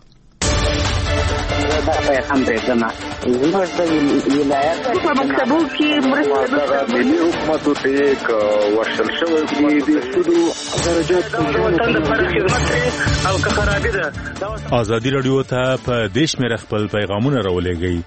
پیغام درځما زموږ د ولایت په مکتبو کې مرسته د ملي حکومت ته یک ورشل شوی دی د سودو درجات د وطن لپاره خدمت او که خرابې ده. ازادي رادیو ته په دیش مې خپل پیغامونه راولېږئ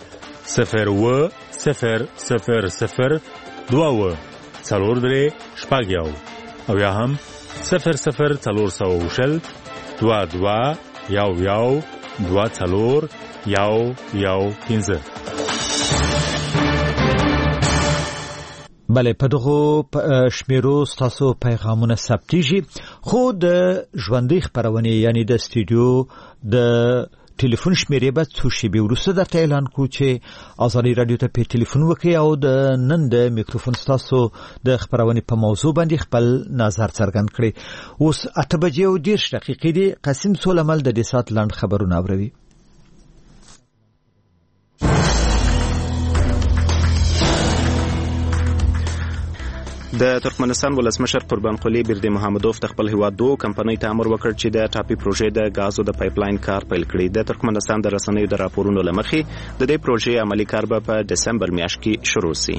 01000 2 4 3 شپږ او یا هم 00400 بله په دغه شمیرو ستاسو پیغامونه ثبتېږي خو د ژوندۍ خبرونه یعنی د استودیو د ټلیفون شمیرې به څو شېبې وروسته درته اعلان کړو چې ازادي رادیو ته په ټلیفون وکړئ او د نن د میکروفون ستاسو د خبرونې په موضوع باندې خپل نظر څرګند کړئ. اوس 8:10 دي. قاسم سولمل د دې سات لاند خبرونه اوروي. د ترکمنستان ولسمشر قربانقلی بیردی محمدوف د خپل هیواد دوه کمپنۍ ته امر وکړ چې د ټاپي پروژې د غازو د پایپلاین کار پیل کړي. د ترکمنستان د رسنیو د راپورونو لمخې د دې پروژې عملی کار به په دسمبر میاشت کې شروع شي.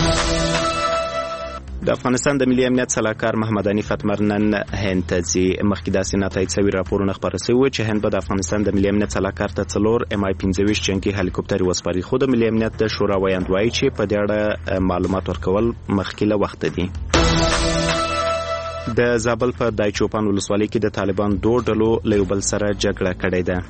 د افغانستان د ملي امنیت سلاکار محمد حنیف اتمرنن هند ته ځي. مخکې داسې ناتایید شوي راپورونه خپاره شوي چې هند به د افغانستان د ملي امنیت سلاکار ته 4 MI-25 جنگي هلیکوپټر وسپاري، خو د ملي امنیت د شورا ویاند وایي چې په دې اړه معلومات ورکول مخکې له وخته دي. د زابل په دایچوپان ولسوالۍ کې د طالبان دوه ډلو له یو بل سره جګړه کړې ده.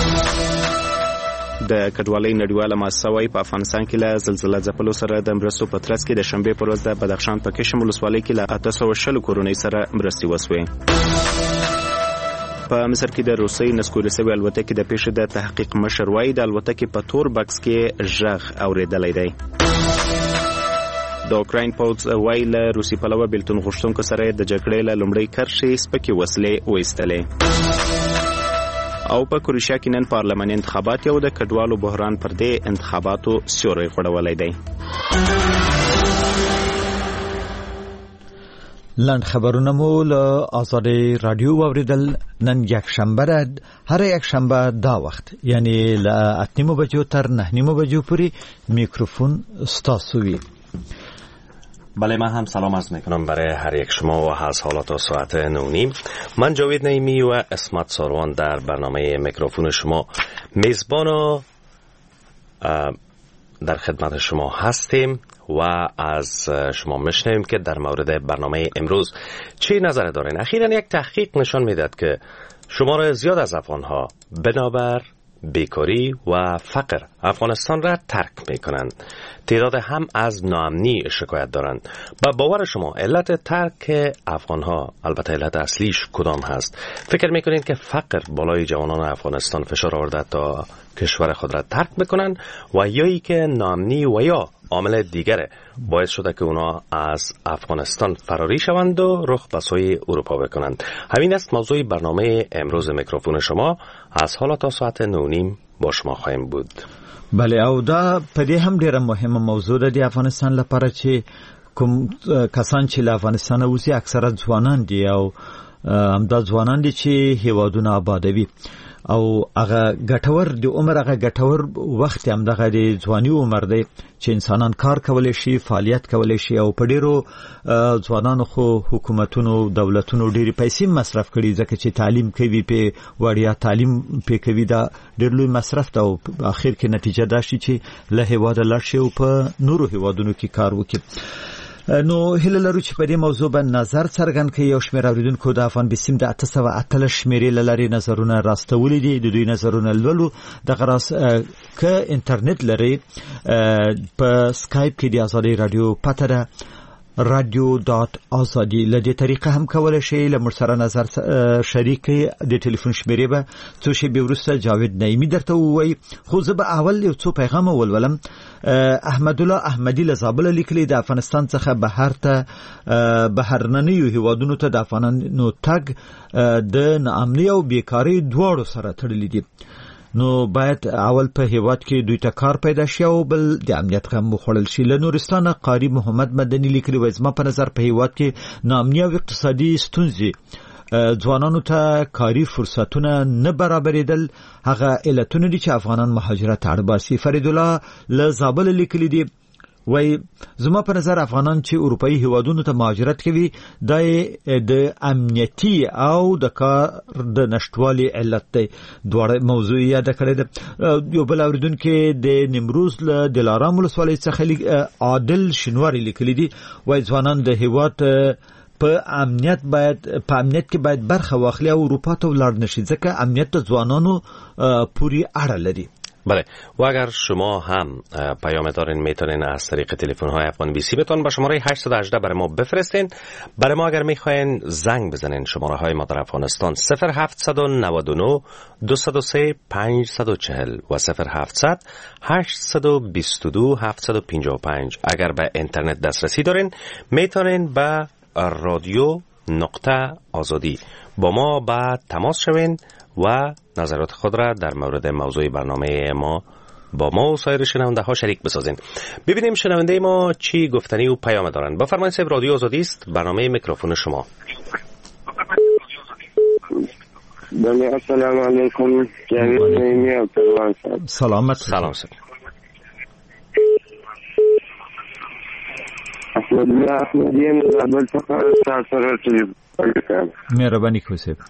د کډوالۍ نړیواله مؤسسه وايي په افغانستان کې له زلزلې ځپلو سره د مرستو په ترڅ کې د شنبې پر ورځ د بدخشان په کشم ولسوالۍ کې له 820 کورنۍ سره مرستې وسوې. په مصر کې د روسي نسکوري سوي الوتکې د پیښې د تحقیق مشر وايي د الوتکې په تور بکس کې ژغ اوریدلای دی. د اوکراین پوځ وايي له روسي پلوه بیلتون غوښتونکو سره د جګړې له لومړۍ کرښې سپکې وسلې وایستلې. او په کروشیا کې نن پارلماني انتخابات یو د کډوالو بحران پر دې انتخاباتو سیوری غوړولای دی. لاند خبرونه مو له آزادی رادیو واوریدل. نن یک شنبه هر یک شنبه دا وخت یعنی له 8:30 بجو تر 9:30 بجو پورې میکروفون ستاسو وي. بله، من هم سلام عرض میکنم برای هر یک شما و از حالات و ساعت 9:30. من جاوید نعیمی و اسمت ساروان در برنامه میکروفون شما میزبان و در خدمت شما هستیم و از شما میشنویم که در مورد برنامه امروز چه نظر دارین. اخیراً یک تحقیق نشان میداد که شمار زیاد از افغانها بنابر بیکاری و فقر افغانستان را ترک میکنند. تعداد هم از ناامنی شکایت دارند. با باور شما علت ترک افغانها، البته علت اصلیش کدام هست؟ فکر میکنین که فقر بالای جوانان افغانستان فشار آورده تا کشور خود را ترک بکنند و یا ای که ناامنی و یا عامل دیگر باعث شده که اونا از افغانستان فراری شوند و رخ به سوی اروپا بکنند؟ همین است موضوع برنامه امروز میکروفون شما. از حالا تا ساعت 9:30 با شما خواهیم بود. بله، او دا په دې هم ډیره مهمه موضوع ده د افغانستان لپاره چې کوم کسان چې له افغانستان وځي اکثره ځوانان دي او همدا ځوانان دي چې هیوادونه آبادوي او هغه ګټور د عمر هغه ګټور وخت هم دغه د ځواني عمر دی چې انسانان کار کولای شي، فعالیت کولای شي او په ډیرو ځوانانو خو حکومتونو دولتونو ډیری پیسې مصرف کړي ځکه چې تعلیم کوي، په وړیا تعلیم په کوي دا ډیر لوی مصرف ده او په اخر کې نتیجه دا شي چې له هیواده لاړ شي او په نورو هیوادونو کې کار وکړي. نو هله لرو چې په دې موضوع باندې نظر څرګند کړي. یو شمېر اوریدونکو د افغان بسیم د 818 شمیرې لري نظرونه راستولې دي. د دوی نظرونه لولو د غراس ک انټرنیټ لري په سکایپ کې د آزادی رادیو پته ده radio.azadi. لدې طریقه هم کولای شئ له مرسره نظر شریک د ټلیفون شمیرې به څو شی به ورسته جاوید نعیمی درته وای. خو زه به اول یو څو پیغام ولولم. احمد الله احمدی لزابل لیکلی د افغانستان څخه بهر ته بهرنیو هیوادونو ته د افغانانو تګ د ناامنۍ او بیکاری دواړو سره تړلې دي. نو باید اول په هیواد کې دوی ته کار پیدا شي او بل د امنیت غم مخړل شي. له نورستان قاری محمد مدني لیکلی وای زما په نظر په هیواد کې ناامنۍ او اقتصادي ستونزې ځوانانو ته کاری فرصتونه نه برابرېدل هغه علتونه دي چې افغانان مهاجرت اړباسي. فرید الله له زابل لیکلی دی وای زما په نظر افغانان چې اروپאי هیوادونو ته مهاجرت کوي د امنیتي او د کار د نشټوالي علت دی. دوړ موضوع یاد کړی ده. یو بل اوریدونکو د نیمروز له دلارام ولسوالۍ څخه عادل شنواری لیکلی دی وای ځوانان د هیواد په امنیت کې باید برخه واخلي او اروپا ته ولاړ نشي ځکه امنیت د ځوانانو پوری اړه لري. بله و اگر شما هم پیام دارین میتونین از طریق تلفن های افغان بی سی بتون با شماره 818 برای ما بفرستین. برای ما اگر میخواین زنگ بزنین شماره های ما در افغانستان 0799 203 540 و 0700 822 755. اگر به اینترنت دسترسی دارین میتونین به رادیو نقطه آزادی با ما به تماس شوین و نظرات خود را در مورد موضوع برنامه ما با ما و سایر شنونده ها شریک بسازین. ببینیم شنونده ما چی گفتنی و پیام دارن. بفرمایید صاحب، رادیو آزادی است، برنامه میکروفون شما. بله السلام علیکم. سلامت. سلام صاحب. احمدیم زابل څخه تاسو راځي. مهرباني کوئ صاحب.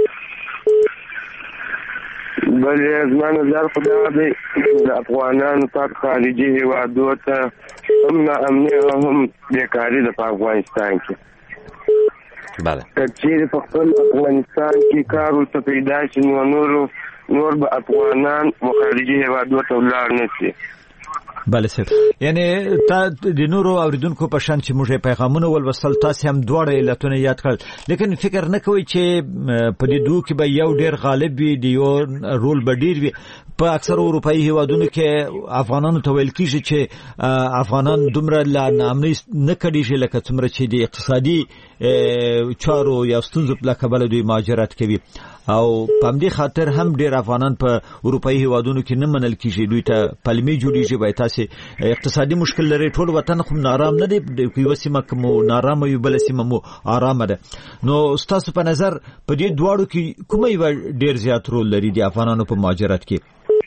بلې زما نظر خو دا دی د افغانانو په خارجي هېوادو ته هم ناامني او هم بیکاري ده په افغانستان کې. بله که چیرې په خپل افغانستان کې کار ورته پیدا شي نور به افغانان خارجي هېوادو ته ولاړ نه شي. بله صاحب، یعنی تا د نورو اوریدونکو په شان چې موږ پیغامونه ولوستل تاسو هم دواړه علتونه یاد کړل، لیکن فکر نه کوئ چې په دې دوه کې به یو ډیر غالب وي، د یو رول به ډیر وي. په اکثر اروپایي هیوادونو کې افغانانو ته ویل کیږي چې افغانان دومره لا نامنۍ نه کړي لکه څومره چې د اقتصادي چارو یا ستونزو په کبله دوی مهاجرت کوي، او په همدې خاطر هم ډیر افغانان په اروپایي هیوادونو کې نه منل کیږي. دوی ته پلمې جوړیږي به تاسو اقتصادي مشکل لري، ټول وطن خو نارام نه دی، یو سیمه کوم نارام یو بل سیمه مو آرام ده. نو تاسو په نظر په دې دواړو کې کومه یو ډیر زیات رول لري د افغانانو په مهاجرت کې؟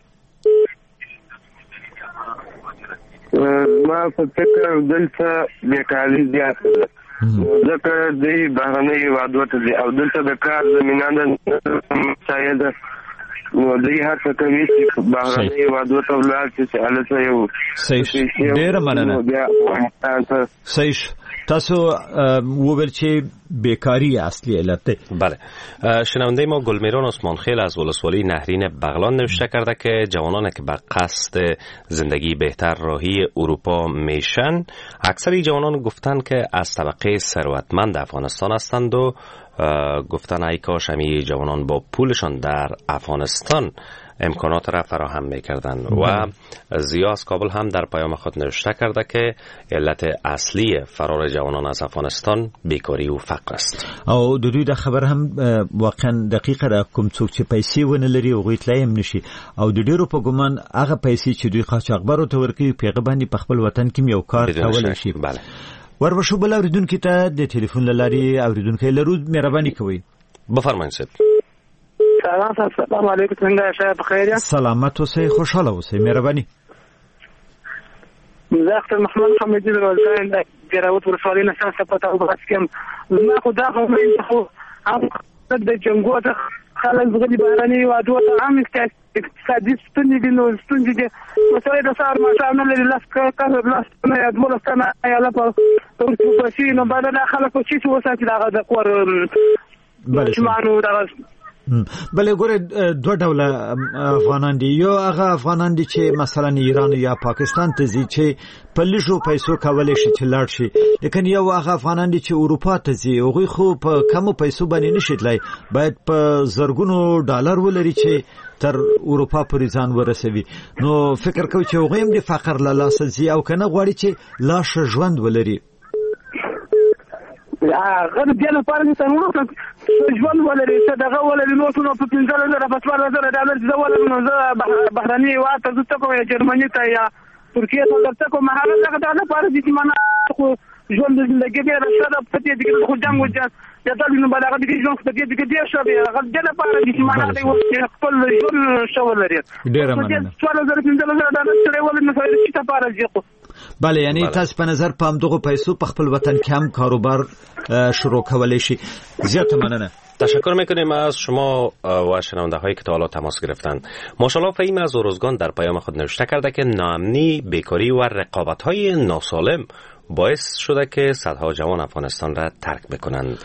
ما په فکر دلته بیکاري زیاته ده، ځکه دوی بهرنۍ هېوادو ته ځي او دلته د کار زمینه مساعده، نو دوی هڅه کوي چې بهرنۍ هېوادو ته ولاړ شي چې هلته یو ډېره مننه. صحیح، تاسو وویل چې بیکاری اصلی علت ده. بله، شنونده ما گلمیران عثمانخیل از ولسوالی نهرین بغلان نوشته کرده که جوانانی که به قصد زندگی بهتر راهی اروپا میشن، اکثر جوانان گفتن که از طبقه ثروتمند افغانستان هستند و گفتن ای کاش همی جوانان با پولشان در افغانستان امکانات را فراهم میکردن. و زیا از کابل هم در پیام خود نوشته کرده که علت اصلی فرار جوانان از افغانستان بیکاری و فقر است. او د دوی د خبر هم واقعا دقیقه را کوم څوک چې پیسې ونه لري او اطلاع هم نشي، او د ډیرو په ګمان هغه پیسې چې دوی قاچاقبرو ته ورکوي پیغه باندې په خپل وطن کې یو کار کولای شي. بله، ورشو بل اوریدونکو ته د ټلیفون لاري اوریدونکو لرو مهرباني کوئ. بفرمایئ صاحب. سلام علیکم، څنګه شای بخیر یا؟ سلامت اوسئ، خوشاله اوسئ، مهرباني. زه محمد حمیدی ولزاین د ګراوت ولسوالۍ نه څخه پته وباسم. زما خو دا خو هم د جنګو ته خلک غلي بهرني هېوادو ته هم اقتصادي ستونزې دي، نو ستونزې دي مسله د سهار ماښام نه لري، لاس نه یا دولس تنه یا لپاره ورپسې نو باید دا خلک چې وساتي دغه د کور ماشومانو دغه. بله ګوره دوه ډوله افغانان دي، یو هغه افغانان دي چې مثلا ایران یا پاکستان ته ځي چې په لږو پیسو کولی شي چې لاړ شي، لیکن یو هغه افغانان دي چې اروپا ته ځي، هغوی خو په کمو پیسو باندې نشي تللی، باید په زرګونو ډالر ولري چې تر اروپا پورې ځان ورسوي. نو فکر کوي چې هغوی هم د فقر له لاسه ځي او که نه غواړي چې لا ښه ژوند ولري. هغه د دې لپاره چې څنګه ژوند ولري، څه دغه ولري، نو څو په 15000 په 12000 ډالر چې ولري، نو زه بهرني هېواد ته ځم کوم جرمني ته یا ترکیه ته درته کوم هغه دغه د لپاره چې معنا خو ژوند د زندګۍ ډېر ښه په دې کې خو جنګ وځي یا د نو بلغه دې ژوند په دې کې ډېر ښه دی، هغه د لپاره چې معنا دی خپل ژوند ښه ولري. ډېر مننه. 12000 ډالر چې ولري نو څه ته لپاره ځي. بله، یعنی تاسو په نظر په همدغه پیسو په خپل وطن کې هم کاروبار شروع کولی شي. زیاته مننه. تشکر میکنیم از شما و شنونده هایی که تا حالا تماس گرفتن. ماشاءالله فهیم از اوروزگان در پیام خود نوشته کرده که ناامنی، بیکاری و رقابت های ناسالم باعث شده که صدها جوان افغانستان را ترک بکنند.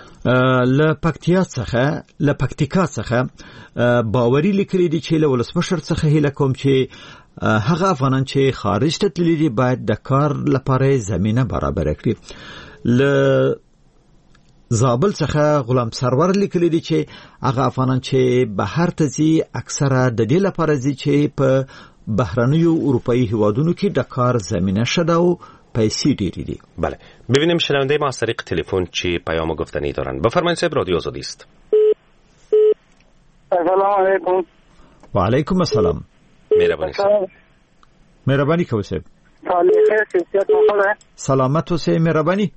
له پکتیکا څخه باوري لیکلي دي چې له ولسمشر څخه هیله کوم چې هغه افغانان چې خارج ته تللي دي باید د کار لپاره زمینه برابر کړي. له زابل څخه غلام سرور لیکلي دي چې هغه افغانان چې بهر ته ځي اکثره د دې لپاره ځي چې په بهرنیو اروپایي هیوادونو کې د کار زمینه شته او پیسې ډېرې دي. بله، ببینیم شنونده ما از طریق تلفن چی پیام گفتنی دارن. بفرمایید صاحب، رادیو آزادی است. السلام علیکم. و علیکم السلام. مهربانی کوي صاحب. سلامت اوسئ. مهربانی.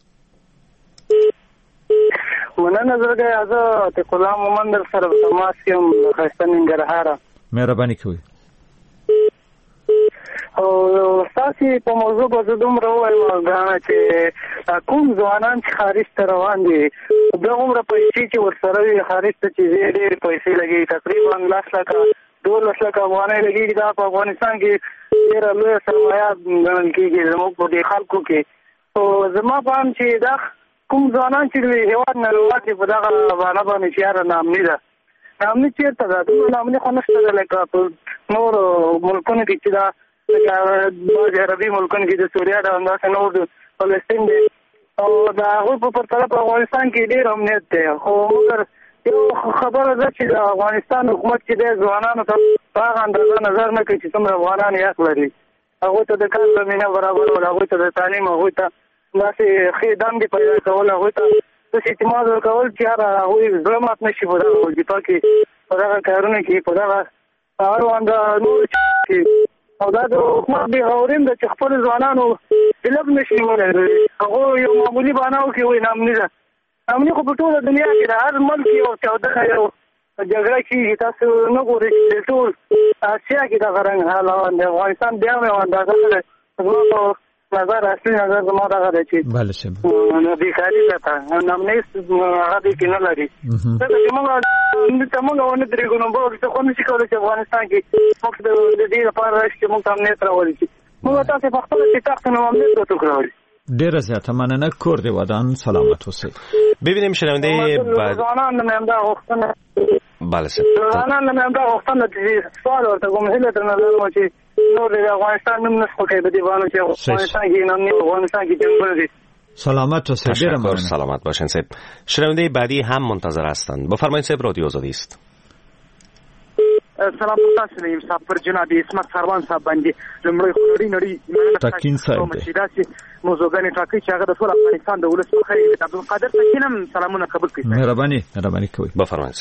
مننه زړګی ازه ته غلام محمد در سره تماس کوم خاصه ننګرهار. مهربانی کوي. او تاسو په موضوع باندې دومره وایم غواړم چې کوم ځوانان چې خارج ته روان دي دا عمره پیسې چې ورسره خارج ته چې ډېر پیسې لګي تقریبا 1 لک 2 لک افغانۍ لګي دا په افغانستان کې ډېر لوی سرمایه ګڼل کېږي زموږ په خلکو کې. او زما په اند چې دا کوم ځوانان چې هیواد نه راوځي په دغه باندې چې نامني ده نامني چیرته ده نامني خو نشته لکه په نور ملکونو کې چې دا د عربي ملکونو کې د سوریا د انداسه نور د فلسطین دی او دا هغوی په پرتله په افغانستان کې ډېر امنیت دی. خو مګر یو خبره ده چې د افغانستان حکومت چې دی ځوانانو ته په هغه اندازه نظر نه کوي چې څومره افغانان یې حق لري. هغوی ته د کار زمینه برابرول، هغوی ته د تعلیم، هغوی ته داسې ښې دندې پیدا کول، هغوی ته داسې اعتماد ورکول چې هغوی زړه مات نه شي په دغه وظیفه کې، په دغه کارونو کې، په دغه اړونده نورو چې او دا د حکومت بې غورین ده چې خپل ځوانانو علم نشي ولیدلی. هغوی یو معمولي بهانه وکړي وایي نامني ده. نامني خو په ټوله دنیا کې د هر ملک یو چاودنه یو جګړه کېږي. تاسو نه ګورئ چې ټول اسیا کې دغه رنګ حال روان دی. افغانستان بیا هم یو اندازه نه دی. زما په نظر اصلي نظر زما دغه دی چې بیکاري ده نامني هغه دې کې نه لري. ځکه چې موږ ونه درېږو نو څه خو نشي کولی چې افغانستان کې موږ د دې لپاره راشي چې موږ ته امنیت راولي چې موږ تاسې په خپله چې تخت نو امنیت راته راولي. ډیره زیاته مننه. کور دې ودان. سلامت اوسئ. ببینیم شنونده بعد ځوانان نه همدا غوښتنه بله صاحب ځوانان نه همدا غوښتنه چې سوال ورته کوم هیله درنه لرم چې نور د افغانستان نوم نه سپکوي په دې باندې چې افغانستان کې نام نه افغانستان کې جنګونه دي. سلامت اوسئ. ډیره مننه. سلامت باشین صاحب. شنونده بعدی هم منتظر هستند. بفرمایید صاحب، رادیو آزادی است. سلام تاسو نه مسافر جناب اسمت سروان صاحب باندې لمړی خوري نړۍ تکین صاحب مشیداسي موضوعګانی ټاکي چې هغه د ټول افغانستان د ولس په خیر عبدالقادر تکینم سلامونه قبول کړئ. مهرباني کوي. بفرمایئ.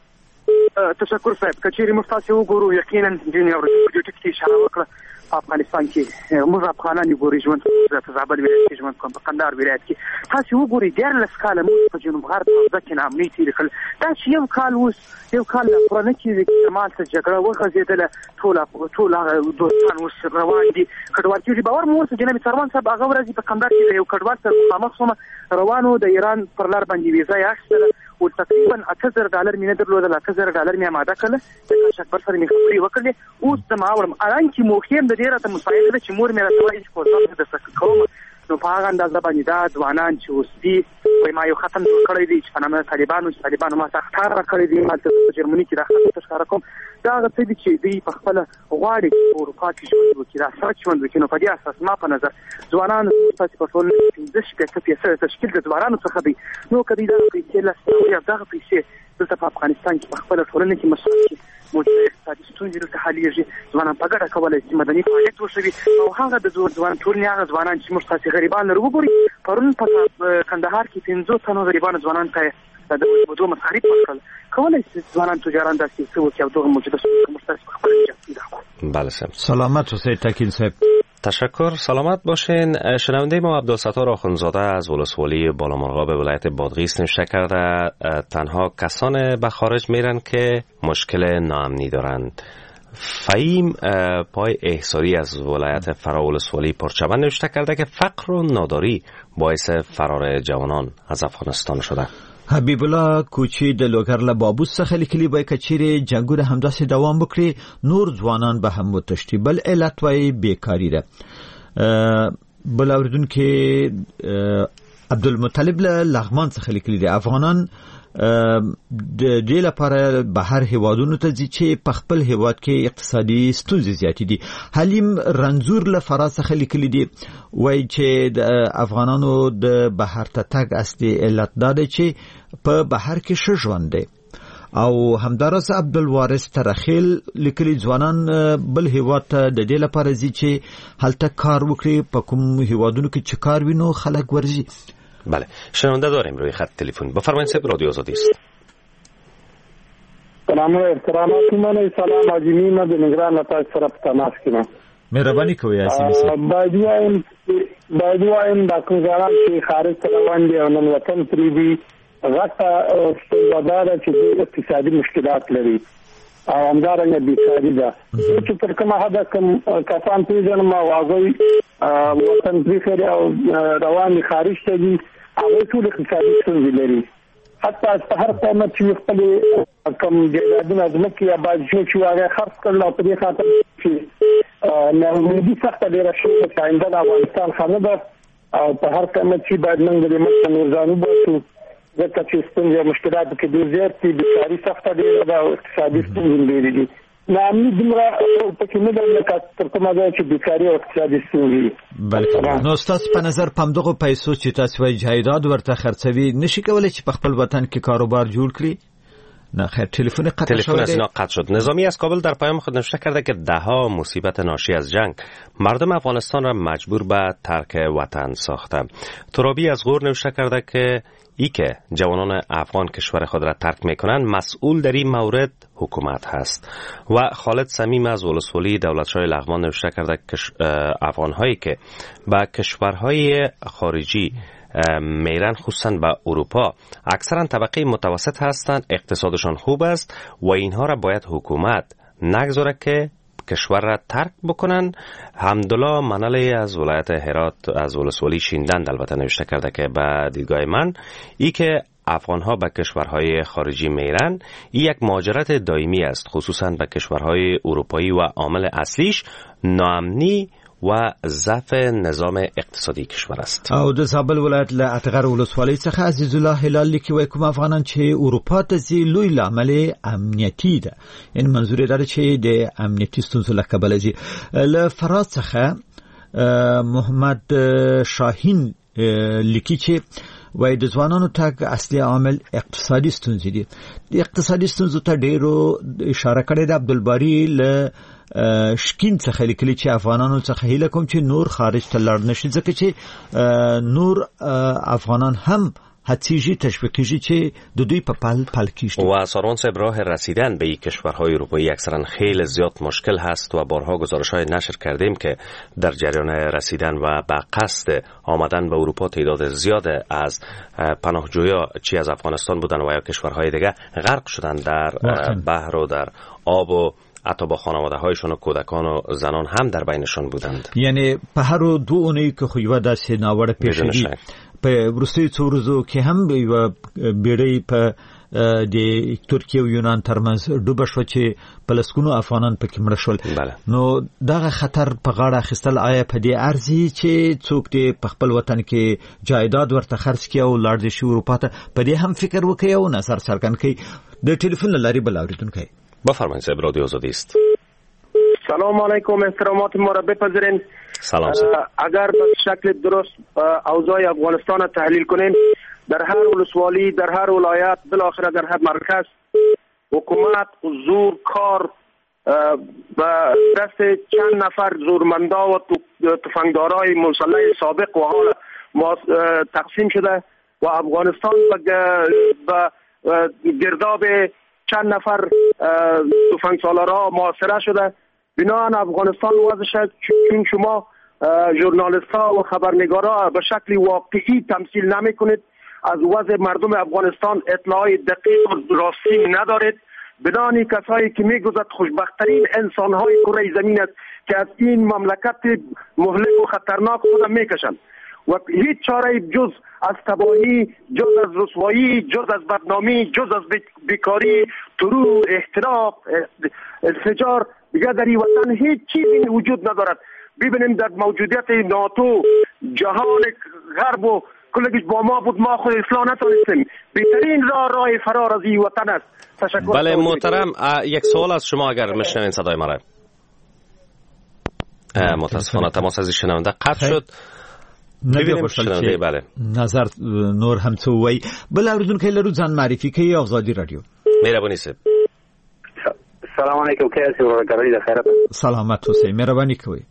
تشکر صاحب. کچېری مفتاسي وګورو یقینا جنیا ورته ټیک اشاره وکړه افغانستان کې موږ افغانان ګوري ژوند په زابل ولایت کې ژوند کوم په قندهار ولایت کې تاسو وګورئ ډېر لسکاله موږ په جنوب غرب کې نامني تیر کړل. دا چې یو کال پرانه کې استعمال څخه جګړه وغځېدله ټول دوستان اوس روان دي. کډوال چې باور مو اوس جناب سروان صاحب هغه ورځ په قندهار کې یو کډوال سره مخامخ شوم روانو د ایران پر لار باندې ویزا یې اخیستله او تقریبا $8000 مینه درلودل. $8000 مې آماده کړل چې شکر سره مې خبرې وکړلې. اوس د ماورم الان چې موخیم د ډیره ته مسایل چې مور مې راته وایي چې کوم د سکوم نو په هغه اندازه باندې دا ځوانان چې اوس دي ما یو ختم کړی دی چې نامه طالبانو ما سختار کړی دی ما ته جرمني کې راځي ښکار کوم دا څه دي چې دوی په خپل غواړي اروپا کې ژوند وکړي دا سچ ژوند وکړي. نو په دې اساس ما په نظر ځوانان تاسو په ټول 15% تشکیل د ځوانانو څخه دی. نو کدی دا پیسې لاسته یا دغه پیسې دلته په افغانستان کې په خپل ټولنه کې مسؤلیت موجوده اقتصادي ستونزې دلته حلېږي. ځوانان په ګډه کولی چې مدني فعالیت وشوي او هغه د ځوان ټولنې هغه ځوانان چې موږ تاسې غریبان لرو وګورئ پرون په کندهار کې 500 تنو غریبانو ځوانانو ته د بدو مصارف ورکړل. کولی شي ځوانان تجاران داسې څه وکړي او دغه موجوده ستونزې موږ تاسې په خپله نجات پیدا کړو. بله صاحب. سلامت اوسئ تکین صاحب. تشکر. سلامت باشین. شنونده ما عبدالستار آخوندزاده از ولسوالی بالامرغاب ولایت بادغیس نوشته کرده تنها کسان به خارج میرن که مشکل ناامنی دارند. فهیم پای احصاری از ولایت فراولسوالی پرچمن نوشته کرده که فقر و ناداری باعث فرار جوانان از افغانستان شده. حبیب الله کوچی د لوګر له بابوس څخه لیکلي وای کچېره جنگونه همداسې دوام وکړي نور ځوانان به هم وتښتي. بل علت وای بیکاری ده. بل اوریدونکو عبدالمطلب له لغمان څخه لیکلي دي افغانان د دې لپاره بهر هیوادونو ته ځي چې په خپل هیواد کې اقتصادي ستونزې زیاتې دي. حلیم رنزور له فرانسې څخه لیکلي دي وایي چې د افغانانو د بهر ته تګ اصلي علت دا دی چې په بهر کې ښه ژوند دی. او همدارس عبدالوارث ترخیل لیکلي ځوانان بل هیواد ته د دې لپاره ځي چې هلته کار وکړي. په کوم هیوادونو کې چې کار وینو خلک ورځي. بله شنونده داریم روی خط تلفن. بفرمایید صاحب رادیو آزادی است. سلام و احترامات من سلام عجیمی من نگران نتاج سره په تماس کې ما مهرباني کوئ اسیم صاحب. باید وایم دا کومګران چې خارج ته روان دي او نن وطن پری دي غټه ستونزه چې د اقتصادي مشکلات لري او همدارنګه بیکاري ده چې تر کومه حد کم کسان پیژنم او هغوی وطن پرېښي او روان خارج ته دي هغوی ټول اقتصادي ستونزې لري. حتی په هر قیمت چې خپل کم جایدادونه ځمکې یا بادشاه چې هغه خرڅ کړل او په دې خاطر چې ناامیدي سخته ډېره شوې چې آینده د افغانستان ښه نه ده او په هر قیمت چې باید موږ د دې مخ نور ځان وباسو ځکه چې ستونزې مشکلات کې ډېر زیات دي. بیکاري سخته ډېره ده او اقتصادي ستونزې ډېرې دي. ناامني دومره پکې نه ده لکه تر کومه ځایه چې بیکاري او اقتصادي ستونزې. بلکې نو ستاسو په نظر په همدغو پیسو چې تاسو وایي جایداد ورته خرڅوي نشي کولی چې په خپل وطن کې کاروبار جوړ کړي؟ نه خیر تلفن از اینا قطع شد. نظامی از کابل در پیام خود نوشته کرده که دهها مصیبت ناشی از جنگ مردم افغانستان را مجبور به ترک وطن ساخته. ترابی از غور نوشته کرده که که جوانان افغان کشور خود را ترک میکنند مسئول در این مورد حکومت هست. و خالد صمیم از ولسوالی دولتشاه لغمان نوشته کرده که افغانهایی که به کشورهای خارجی میرن خصوصا به اروپا اکثرا طبقه متوسط هستند، اقتصادشان خوب است و اینها را باید حکومت نگذاره که کشور را ترک بکنن. حمدالله منالی از ولایت هرات از ولسوالی شیندند البته نوشته کرده که به دیدگاه من ای که افغان ها به کشورهای خارجی میرن این یک مهاجرت دائمی است، خصوصا به کشورهای اروپایی و عامل اصلیش ناامنی و ضعف نظام اقتصادی کشور است. او د زابل ولایت له اتغر ولسوالۍ څخه عزیز الله هلال لیکي وای کوم افغانان چې اروپا ته ځي لوی لامل امنیتي ده، یعنی منظور دا چې د امنیتي ستونزو له کبله ځي. له فراز څخه محمد شاهین لیکي چې وای د ځوانانو تګ اصلي عامل اقتصادي ستونزې دي. د اقتصادي ستونزو ته ډیرو اشاره کړې ده. عبدالباری له شکین څخه لیکلي چې افغانانو څخه هیله کوم چې نور خارج ته لاړ نشي، ځکه چې نور افغانان هم هڅیږي تشویقیږي چې د دوی په پل کیشته. و سارون صاحب راه رسیدن به این کشورهای اروپایی اکثرا خیلی زیاد مشکل هست و بارها گزارش‌های نشر کردیم که در جریان رسیدن و به قصد آمدن به اروپا تعداد زیاد از پناهجویان چی از افغانستان بودن و یا کشورهای دیگه غرق شدن در بحر و در آب و حتی با خانواده هایشون و کودکان و زنان هم در بینشان بودند. یعنی په هر دو اونۍ کې خو یو داسې ناوړه پیښه په وروستیو څو ورځو کې هم یو بیړۍ په د ترکیه او یونان ترمنځ ډوبه شوه چې په لسګونو افغانان پکې مړه شول. نو دغه خطر په غاړه اخیستل آیا په دې ارزي چې څوک دې په خپل وطن کې جایداد ورته خرڅ کړي او لاړ دې شي اروپا ته؟ په دې هم فکر وکړي او نظر څرګند کړي. د ټلیفون له لارې بل اورېدونکی بفرمایید صاحب رادیو آزادی است. سلام علیکم، احترامات ما را بپذیرین. سلام. اگر به شکل درست اوضاع افغانستان تحلیل کنیم، در هر ولسوالی، در هر ولایت، بالاخره در هر مرکز حکومت زور کار به دست چند نفر زورمندا و تفنگدارای مسلح سابق و حال تقسیم شده و افغانستان به گرداب چند نفر تفنگسالارها محاصره شده. بنابراین افغانستان وضعش چون شما ژورنالیست ها و خبرنگارا به شکل واقعی تمثیل نمی کنید، از وضع مردم افغانستان اطلاعی دقیق و راستی ندارید. بنابراین کسایی که میگوید خوشبخت‌ترین انسان های کره زمین است که از این مملکت مهلک و خطرناک خود میکشند و هیچ چاره جز از تباهی، جز از رسوایی، جز از بدنامی، جز از بیکاری، ترور، احتراق، انفجار دیگر در این وطن هیچ چیزی وجود ندارد. ببینیم در موجودیت ناتو جهان غرب و کلگیش با ما بود، ما خود اصلاح نتونستیم. بهترین راه فرار از این وطن است. تشکر. بله محترم، یک سوال از شما اگر میشنوین صدای ما را. متاسفانه تماس از شنونده قطع شد. ببینیم شنونده. بله نظر نور هم څه وایي. بل اوریدونکو لرو ځان معرفي کوي آزادي رادیو. مهرباني صاحب. سلام علیکم، کیسه ورګرای د خیرات. سلامت اوسئ، مهرباني کوئ.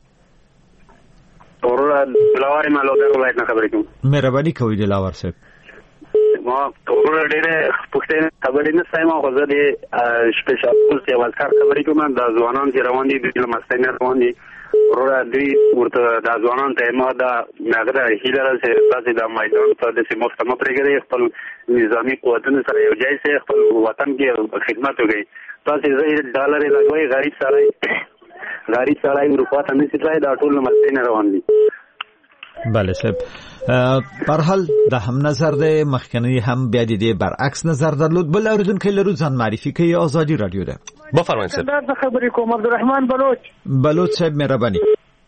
ورور دلاور مالودر ولایت نه خبرې کوم. مهرباني کوئ دلاور صاحب. ما ورور ډېر پښتنه خبرې نه سایم او غزه دي سپیشل پولیس یو کار خبرې کوم د ځوانان چې روان دي د مستنیر روان دي. ورور دوی ورته د ځوانان ته ما دا نغره هیلره چې تاسو د میدان ته د سیمه ستمه پرېږدي، خپل نظامی قوتونو سره یو ځای سي خپل وطن کې خدمت وکړي. تاسو زه ډالر لګوي غریب سړی اروپا ته نشي تلای، دا ټول مستنیر روان دي. بله صاحب، پر حال د هم نظر ده مخکنی هم بیا د برعکس نظر درلود. بل اوریدونکو لرو ځان معرفي کوي آزادي رادیو ده. بفرمایئ صاحب. دا خبرې کوم عبدالرحمن بلوچ صاحب، مهرباني.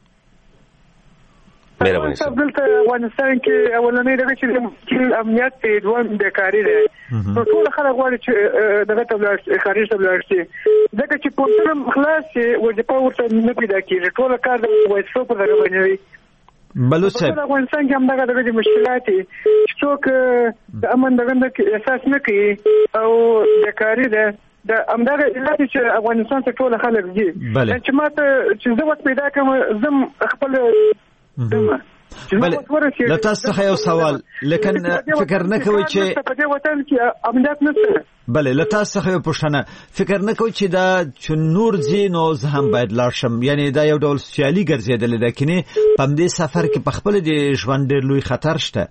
مهرباني صاحب. دلته افغانستان کې اولنۍ دغه چې امنیت په دوام بیکاری ده. ټول خلک غواړي چې دغه ته خارج ته ولاړ شي، ځکه چې پونتل خلاص چې وظیفه ورته نه پیدا کېږي. ټول کار د وایسو په دغه باندې وي. بلوچ صاحب، په افغانستان کې هم دغه مشکلات دي چې څوک د امن دغه احساس نه کوي او بیکاری ده. د امدغه علت چې افغانستان ته ټول خلک دي چې ماته چې زه وخت پیدا کوم زم خپل بله له تاسو څخه یو سوال، لیکن فکر نه کوئ چې په دې وطن کې امنیت نشته؟ بله له تاسو څخه یو پوښتنه، فکر نه کوئ چې دا چې نور ځینو زه هم باید لاړ شم، یعنی دا یو ډول سیالي ګرځېدلې ده کني په همدې سفر کې په خپل د ژوند ډېر لوی خطر شته؟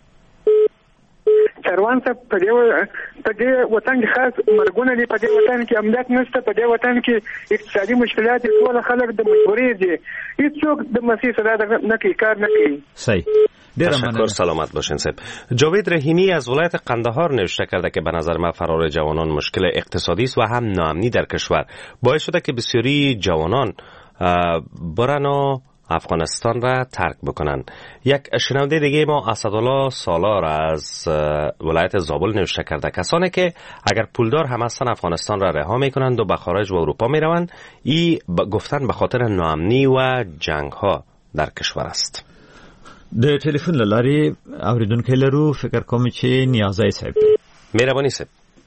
چروان ته په دې وطن کې خاص مرګونه دي، په دې وطن کې امنیت نشته، په دې وطن کې اقتصادي مشکلات دي، ټول خلک د مجبورۍ دي، هیڅوک د مسیح سره نه کوي، کار نه کوي. صحیح. تشکر، سلامت باشین صاحب. جاوید رحیمی از ولایت قندهار نوشته کرده که به نظر من فرار جوانان مشکل اقتصادی است و هم ناامنی در کشور باعث شده که بسیاری جوانان برن و افغانستان را ترک بکنن. یک شنونده دیگه ما اسدالله سالار از ولایت زابل نوشته کرده کسانی که اگر پولدار هم هستن افغانستان را رها میکنند و به خارج و اروپا میروند، این گفتن به خاطر ناامنی و جنگ ها در کشور است. د ټلیفون لاري اوریدونکو لرو، فکر کوم چې نیازای صاحب. مهرباني صاحب.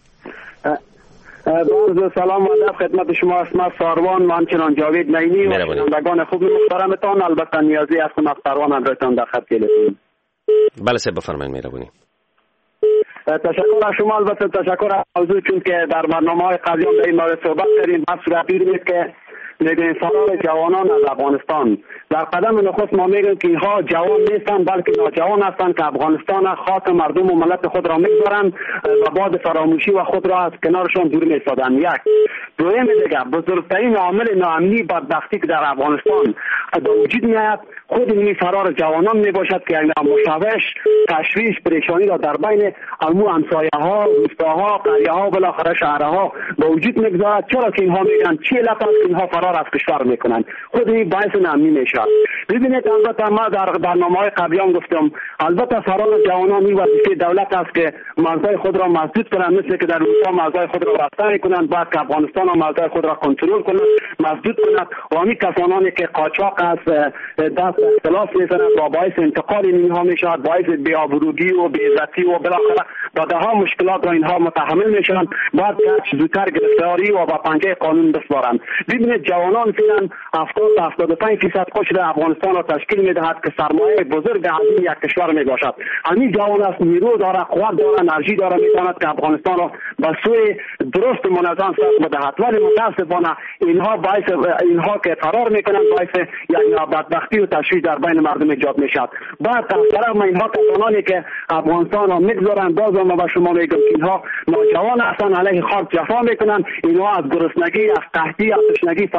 با سلام و ادب خدمت شما اسمت ساروان و همچنان جاوید نعیمی و شنوندگان خوب محترمتان. البته نیازی هستم از ساروان همراهتان در خط تلفن. بله صاحب بفرمایید. مهربانی. تشکر از شما، البته تشکر از موضوع، چون که در برنامه‌های قبلی هم در این مورد صحبت کردیم. بحث رفیق نیست که میگن فرار جوانان از افغانستان. در قدم نخست ما میگیم که اینها جوان نیستن بلکه ناجوان هستند که افغانستان خاک مردم و ملت خود را میگذارند و بعد فراموشی و خود را از کنارشان دور میسازند. یک دوم دیگه بزرگترین عامل ناامنی بدبختی که در افغانستان به وجود میاد خود این فرار جوانان میباشد که مشوش، تشویش، پریشانی را در بین علمو همسایه‌ها، روستاها، قریه‌ها و بالاخره شهرها به وجود میگذارد. چرا که اینها میگن چه علت است که اینها فرار از کشور میکنند؟ خود این باعث ناامنی میشه. ببینید البته ما در برنامه‌های قبلی هم گفتم البته فرار جوانان این وظیفه دولت است که مرزهای خود را مسدود کنند، مثل که در اروپا مرزهای خود را بسته میکنند، بعد که افغانستان هم مرزهای خود را کنترل کنند، مسدود کنند و همین کسانی که قاچاق است دست اختلاف میزنند و باعث انتقال اینها میشود، باعث بی‌آبرویی و بی‌عزتی و بالاخره بعدها مشکلات را اینها متحمل میشوند، بعد که زودتر گرفتاری و با پنجه قانون بسپارند. ببینید جوانان فعلا 70-75% قشر افغانستان را تشکیل میدهد که سرمایه بزرگ عظیم یک کشور میباشد. همین جوان است، نیرو داره، قوت داره، انرژی داره، میتواند که افغانستان را به سوی درست منظم ساخت بدهد. ولی متاسفانه اینها که فرار میکنند باعث یک بدبختی و تشویش در بین مردم ایجاد میشد. بعد از طرف اینها کسانی که افغانستان را میگذارند، باز ما به شما میگم که اینها نوجوان هستند، علیه خاک جفا میکنند، اینها از گرسنگی، از قحطی، از تشنگی فرار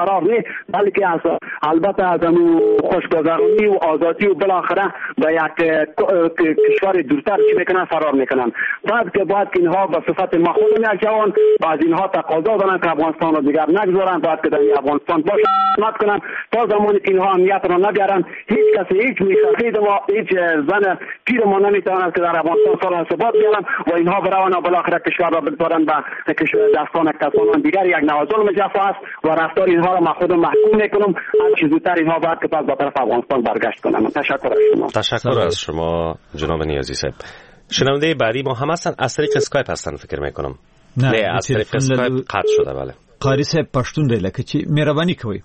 فرار نه، بلکه البته از خوشگذرانی و آزادی و بالاخره به یک کشور دورتر چی میکنن فرار میکنن. باید که اینها به صفت ما خودم یک جوان بعض اینها تقاضا دارن که افغانستان رو دیگر نگذارن، باید که در افغانستان باشه خدمت کنن تا زمانی که اینها امنیت را نبیارن. هیچ کسی هیچ میخواهید ما هیچ زن پیر ما نمیتواند که در افغانستان سال ثبات بیارن و اینها برون و بالاخره کشور را بسپارن به کشور دستان کسان دیگر. یک نوع ظلم جفا است و رفتار اینها را خودم محکوم میکنم. هر چیز زودتر اینها باید که پس به طرف افغانستان برگشت کنن. تشکر از شما. تشکر از شما جناب نیازی صاحب. شنونده بعدی ما هم هستن، از طریق اسکایپ هستن فکر میکنم. نه از طریق اسکایپ قطع شده. بله قاری صاحب پښتون دی لکه چې مهرباني کوي.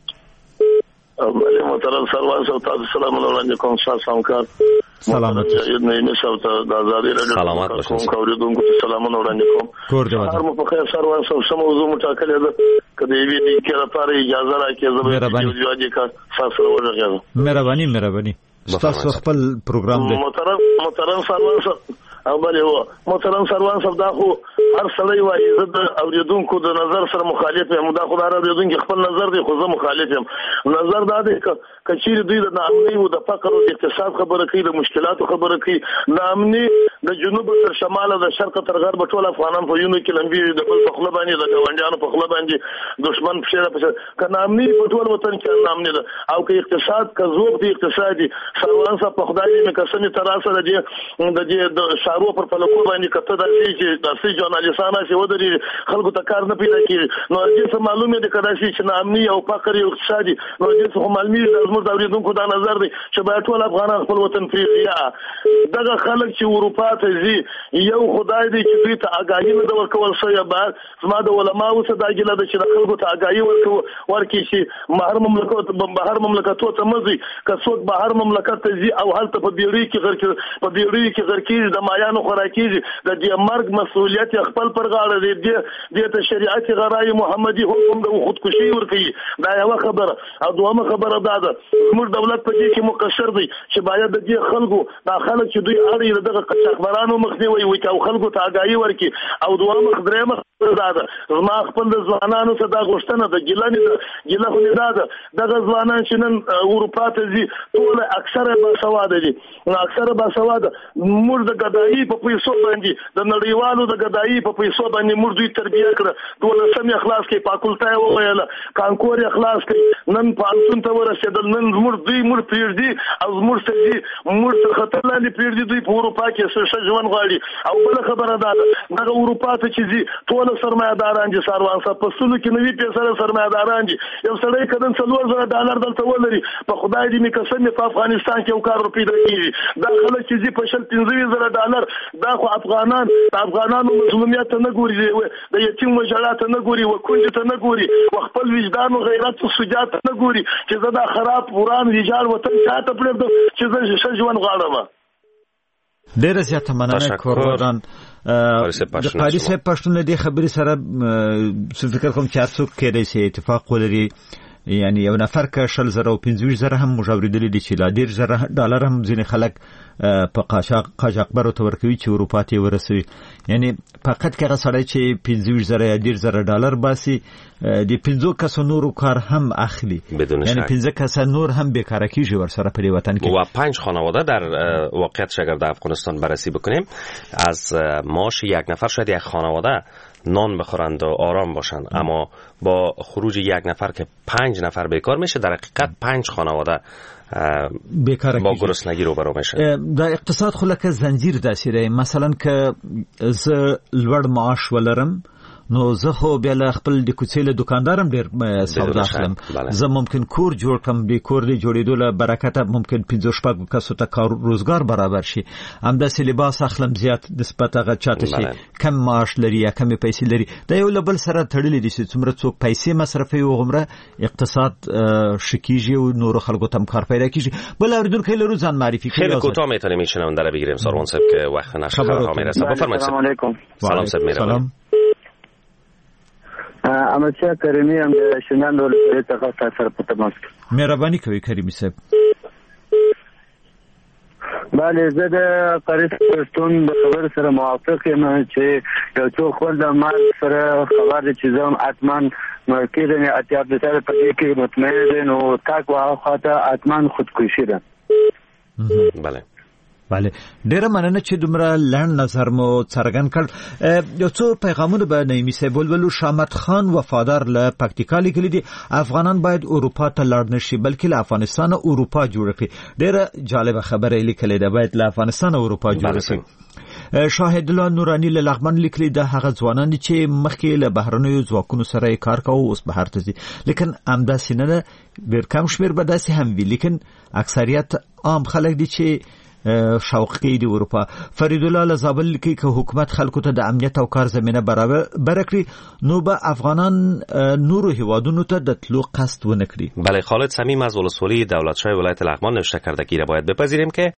بله محترم سروان صاحب تاسو سلام وړاندې کوم. سلامات. سلامات. نه صاحب ته د ازادي راډیو سلامات کوم کوریدونکو ته سلامونه وړاندې کوم. کور دی هر مو په خیر سروان صاحب سم موضوع مټاکلې ده کله یې دې کې لپاره اجازه راکړئ زه به یو ځای کا تاسو ورغلم. مهرباني تاسو خپل پروګرام دی. محترم سروان صاحب او بله و محترم سروان صاحب دا خو هر سړی وایي زه د اوریدونکو د نظر سره مخالف یم. دا خو د هر اوریدونکو خپل نظر دی خو زه مخالف یم. نظر دا دی که چیرې دوی د ناامنۍ او د فقر او د اقتصاد خبره کوي، د مشکلاتو خبره کوي، ناامني د جنوب تر شماله د شرق تر غرب ټول افغانان په یونو کې لمبي د بل په خله باندې د ګاونډیانو په خله باندې دشمن په که ناامني په ټول وطن کې ناامني ده او که اقتصاد که ذوب دی اقتصادي سروان صاحب په خدای دې مې قسم تراسه د دې شارو پر پلکو باندې کته داسې جورنالستان چې ودري خلکو ته کار نه پیدا کیږي. نو دې څه معلومه ده کدا چې ناامني او فقر او اقتصادي نو دې څه معلومه ده زموږ د اوریدونکو دا نظر دی چې باید ټول افغانان خپل وطن پرېږدي. دغه خلک چې اروپا ته ځي یو خدای دی چې دوی ته آګاهي نه ورکول شوی. بعد زما د علماو څخه دا ګیله ده چې د خلکو ته آګاهي ورکړي چې بهر مملکتو ته مزي که څوک بهر مملکت ته ځي او هلته په بیړۍ کې غر کېږي د مایانو خوراکیږي د دې مرګ مسؤلیت خپل پر غاړه دی. دې ته شریعت غرای محمدي حکم د خودکشي ورکړي. دا یو خبره. او دومره خبره ده زموږ دولت په دې کې مقصر دی چې باید د دې خلکو دا خلک چې دوی اړي دغه قچاقبرانو مخنیوي وکړي او خلکو ته آګاهي ورکړي. او دومره درېمه ده زما خپل د ځوانانو څخه دا غوښتنه ده ګیله خو نه ده دغه ځوانان چې نن اروپا ته ځي ټول اکثره باسواده دي. اکثره باسواده موږ د ګدایي په پیسو باندې د نړیوالو د ګدایي په پیسو باندې موږ دوی تربیه کړه. دولسم اخلاص کې فاکولټه وویله کانکور اخلاص کې نن پانسون ته ورسېدل. نن موږ پریږدي او موږ ته خطر لاندې پریږدي. دوی په اروپا کې څه ژوند غواړي. او بل خبره ده دغه اروپا ته چې ځي ټول سرمایه‌داران دي سروان صاحب په سلو کې 90% سرمایه‌داران دي. یو سړی کدن $40,000 دلته ولري په خدای دې مې قسم په افغانستان کې یو کار پیدا کیږي. دا خلک چې ځي په $15,000 دا خو افغانانو مظلومیت نه ګوري، د یتیم وجړات نه ګوري، وکونج ته نه ګوري، خپل وجدان او غیرت او سجات نه ګوري چې زه دا خراب وران ویجاړ وطن چاته پرېږدم چې زه ژوند غواړم. ډېر زیات مننه کورودان د قاری صاحب پښتون دې خبرې سره فکر کوم چې څوک کېدای شي اتفاق ولري. یعنی یو نفر که 10,000 او 25,000 هم مجاوردلی دي چې لا $10,000 هم ځینې خلک په قاچاقبرو ته ورکوي چې اروپا ته ورسوي. یعنی فقط که سړی چې 25,000 یا $10,000 باسي د 15 کسو نورو کار هم اخلي. یعنی 15 کس نور هم بیکاره کیږي ورسره په وطن کې. و 5 خانواده در واقعیت اگر در افغانستان بررسی بکنیم از معاش یک نفر شاید یک خانواده نان بخورند و آرام باشند، اما با خروج یک نفر که 5 نفر بیکار میشه در حقیقت 5 خانواده با گرسنگی روبرو میشه. در اقتصاد خو لکه زنجیر داسې دی. مثلا که زه لوړ معاش ولرم نو زه خو بیا له خپل د کوڅې له دکاندارم ډېر سودا اخلم. زه ممکن کور جوړ کړم، به کور دی جوړېدو له برکته ممکن 15 کسو ته کار روزګار برابر شي. همداسې لباس اخلم زیات نسبت هغه چاته شي کم معاش لري یا کم پیسې لري. دا یو له بل سره تړلې دي چې څومره څوک پیسې مصرفوي هغومره اقتصاد شکیږي او نور خلکو ته کار پیدا کیږي. بل اوریدونکو له روزان معرفی کوي. خیلی کوتاه میتونیم این شنونده رو بگیریم سروان صاحب که وقت نشه خبرها میرسه. بفرمایید. سلام علیکم. سلام صاحب میرم. امچا کریمی هم د شنان ولسوالۍ څخه تاسو سره په تماس کې. مهرباني کوي کریمی صاحب. بله زه د قاری پښتون د خبر سره موافق یم چې یو څوک خپل د مال سره خبر دي چې زم اتمن مرکزنه اتیاب د سره په دې کې مطمئن دي نو تاکو خاطر اتمن خودکشي ده. بله ډیره مننه چې دومره لنډ نظر مو څرګند کړ. یو څو پیغامونه به نعیمي صاحب ولولو. شامت خان وفادار له پکتیکا لیکلي دي افغانان باید اروپا ته لاړ نشي بلکې له افغانستان اروپا جوړ کړي. ډیره جالبه خبره لیکلې ده باید له افغانستان اروپا جوړ کړي. شاهد الله نورانی له لغمن لیکلي ده هغه ځوانان چې مخکې له بهرنیو ځواکونو سره کار کاوه اوس بهر ته ځي لیکن همداسې نه ده ډېر کم شمېر به داسې هم وي لیکن اکثریت عام خلک دي چې شوق کوي د اروپا. فرید الله لزابل لیکي که حکومت خلکو ته د امنیت او کار زمينه برابر کړي نو به افغانان نورو هیوادونو ته د تلو قصد ونه کړي. بله خالد صمیم از ولسوالی دولتشاه ولایت لغمان نوشته کرده که را باید بپذیریم که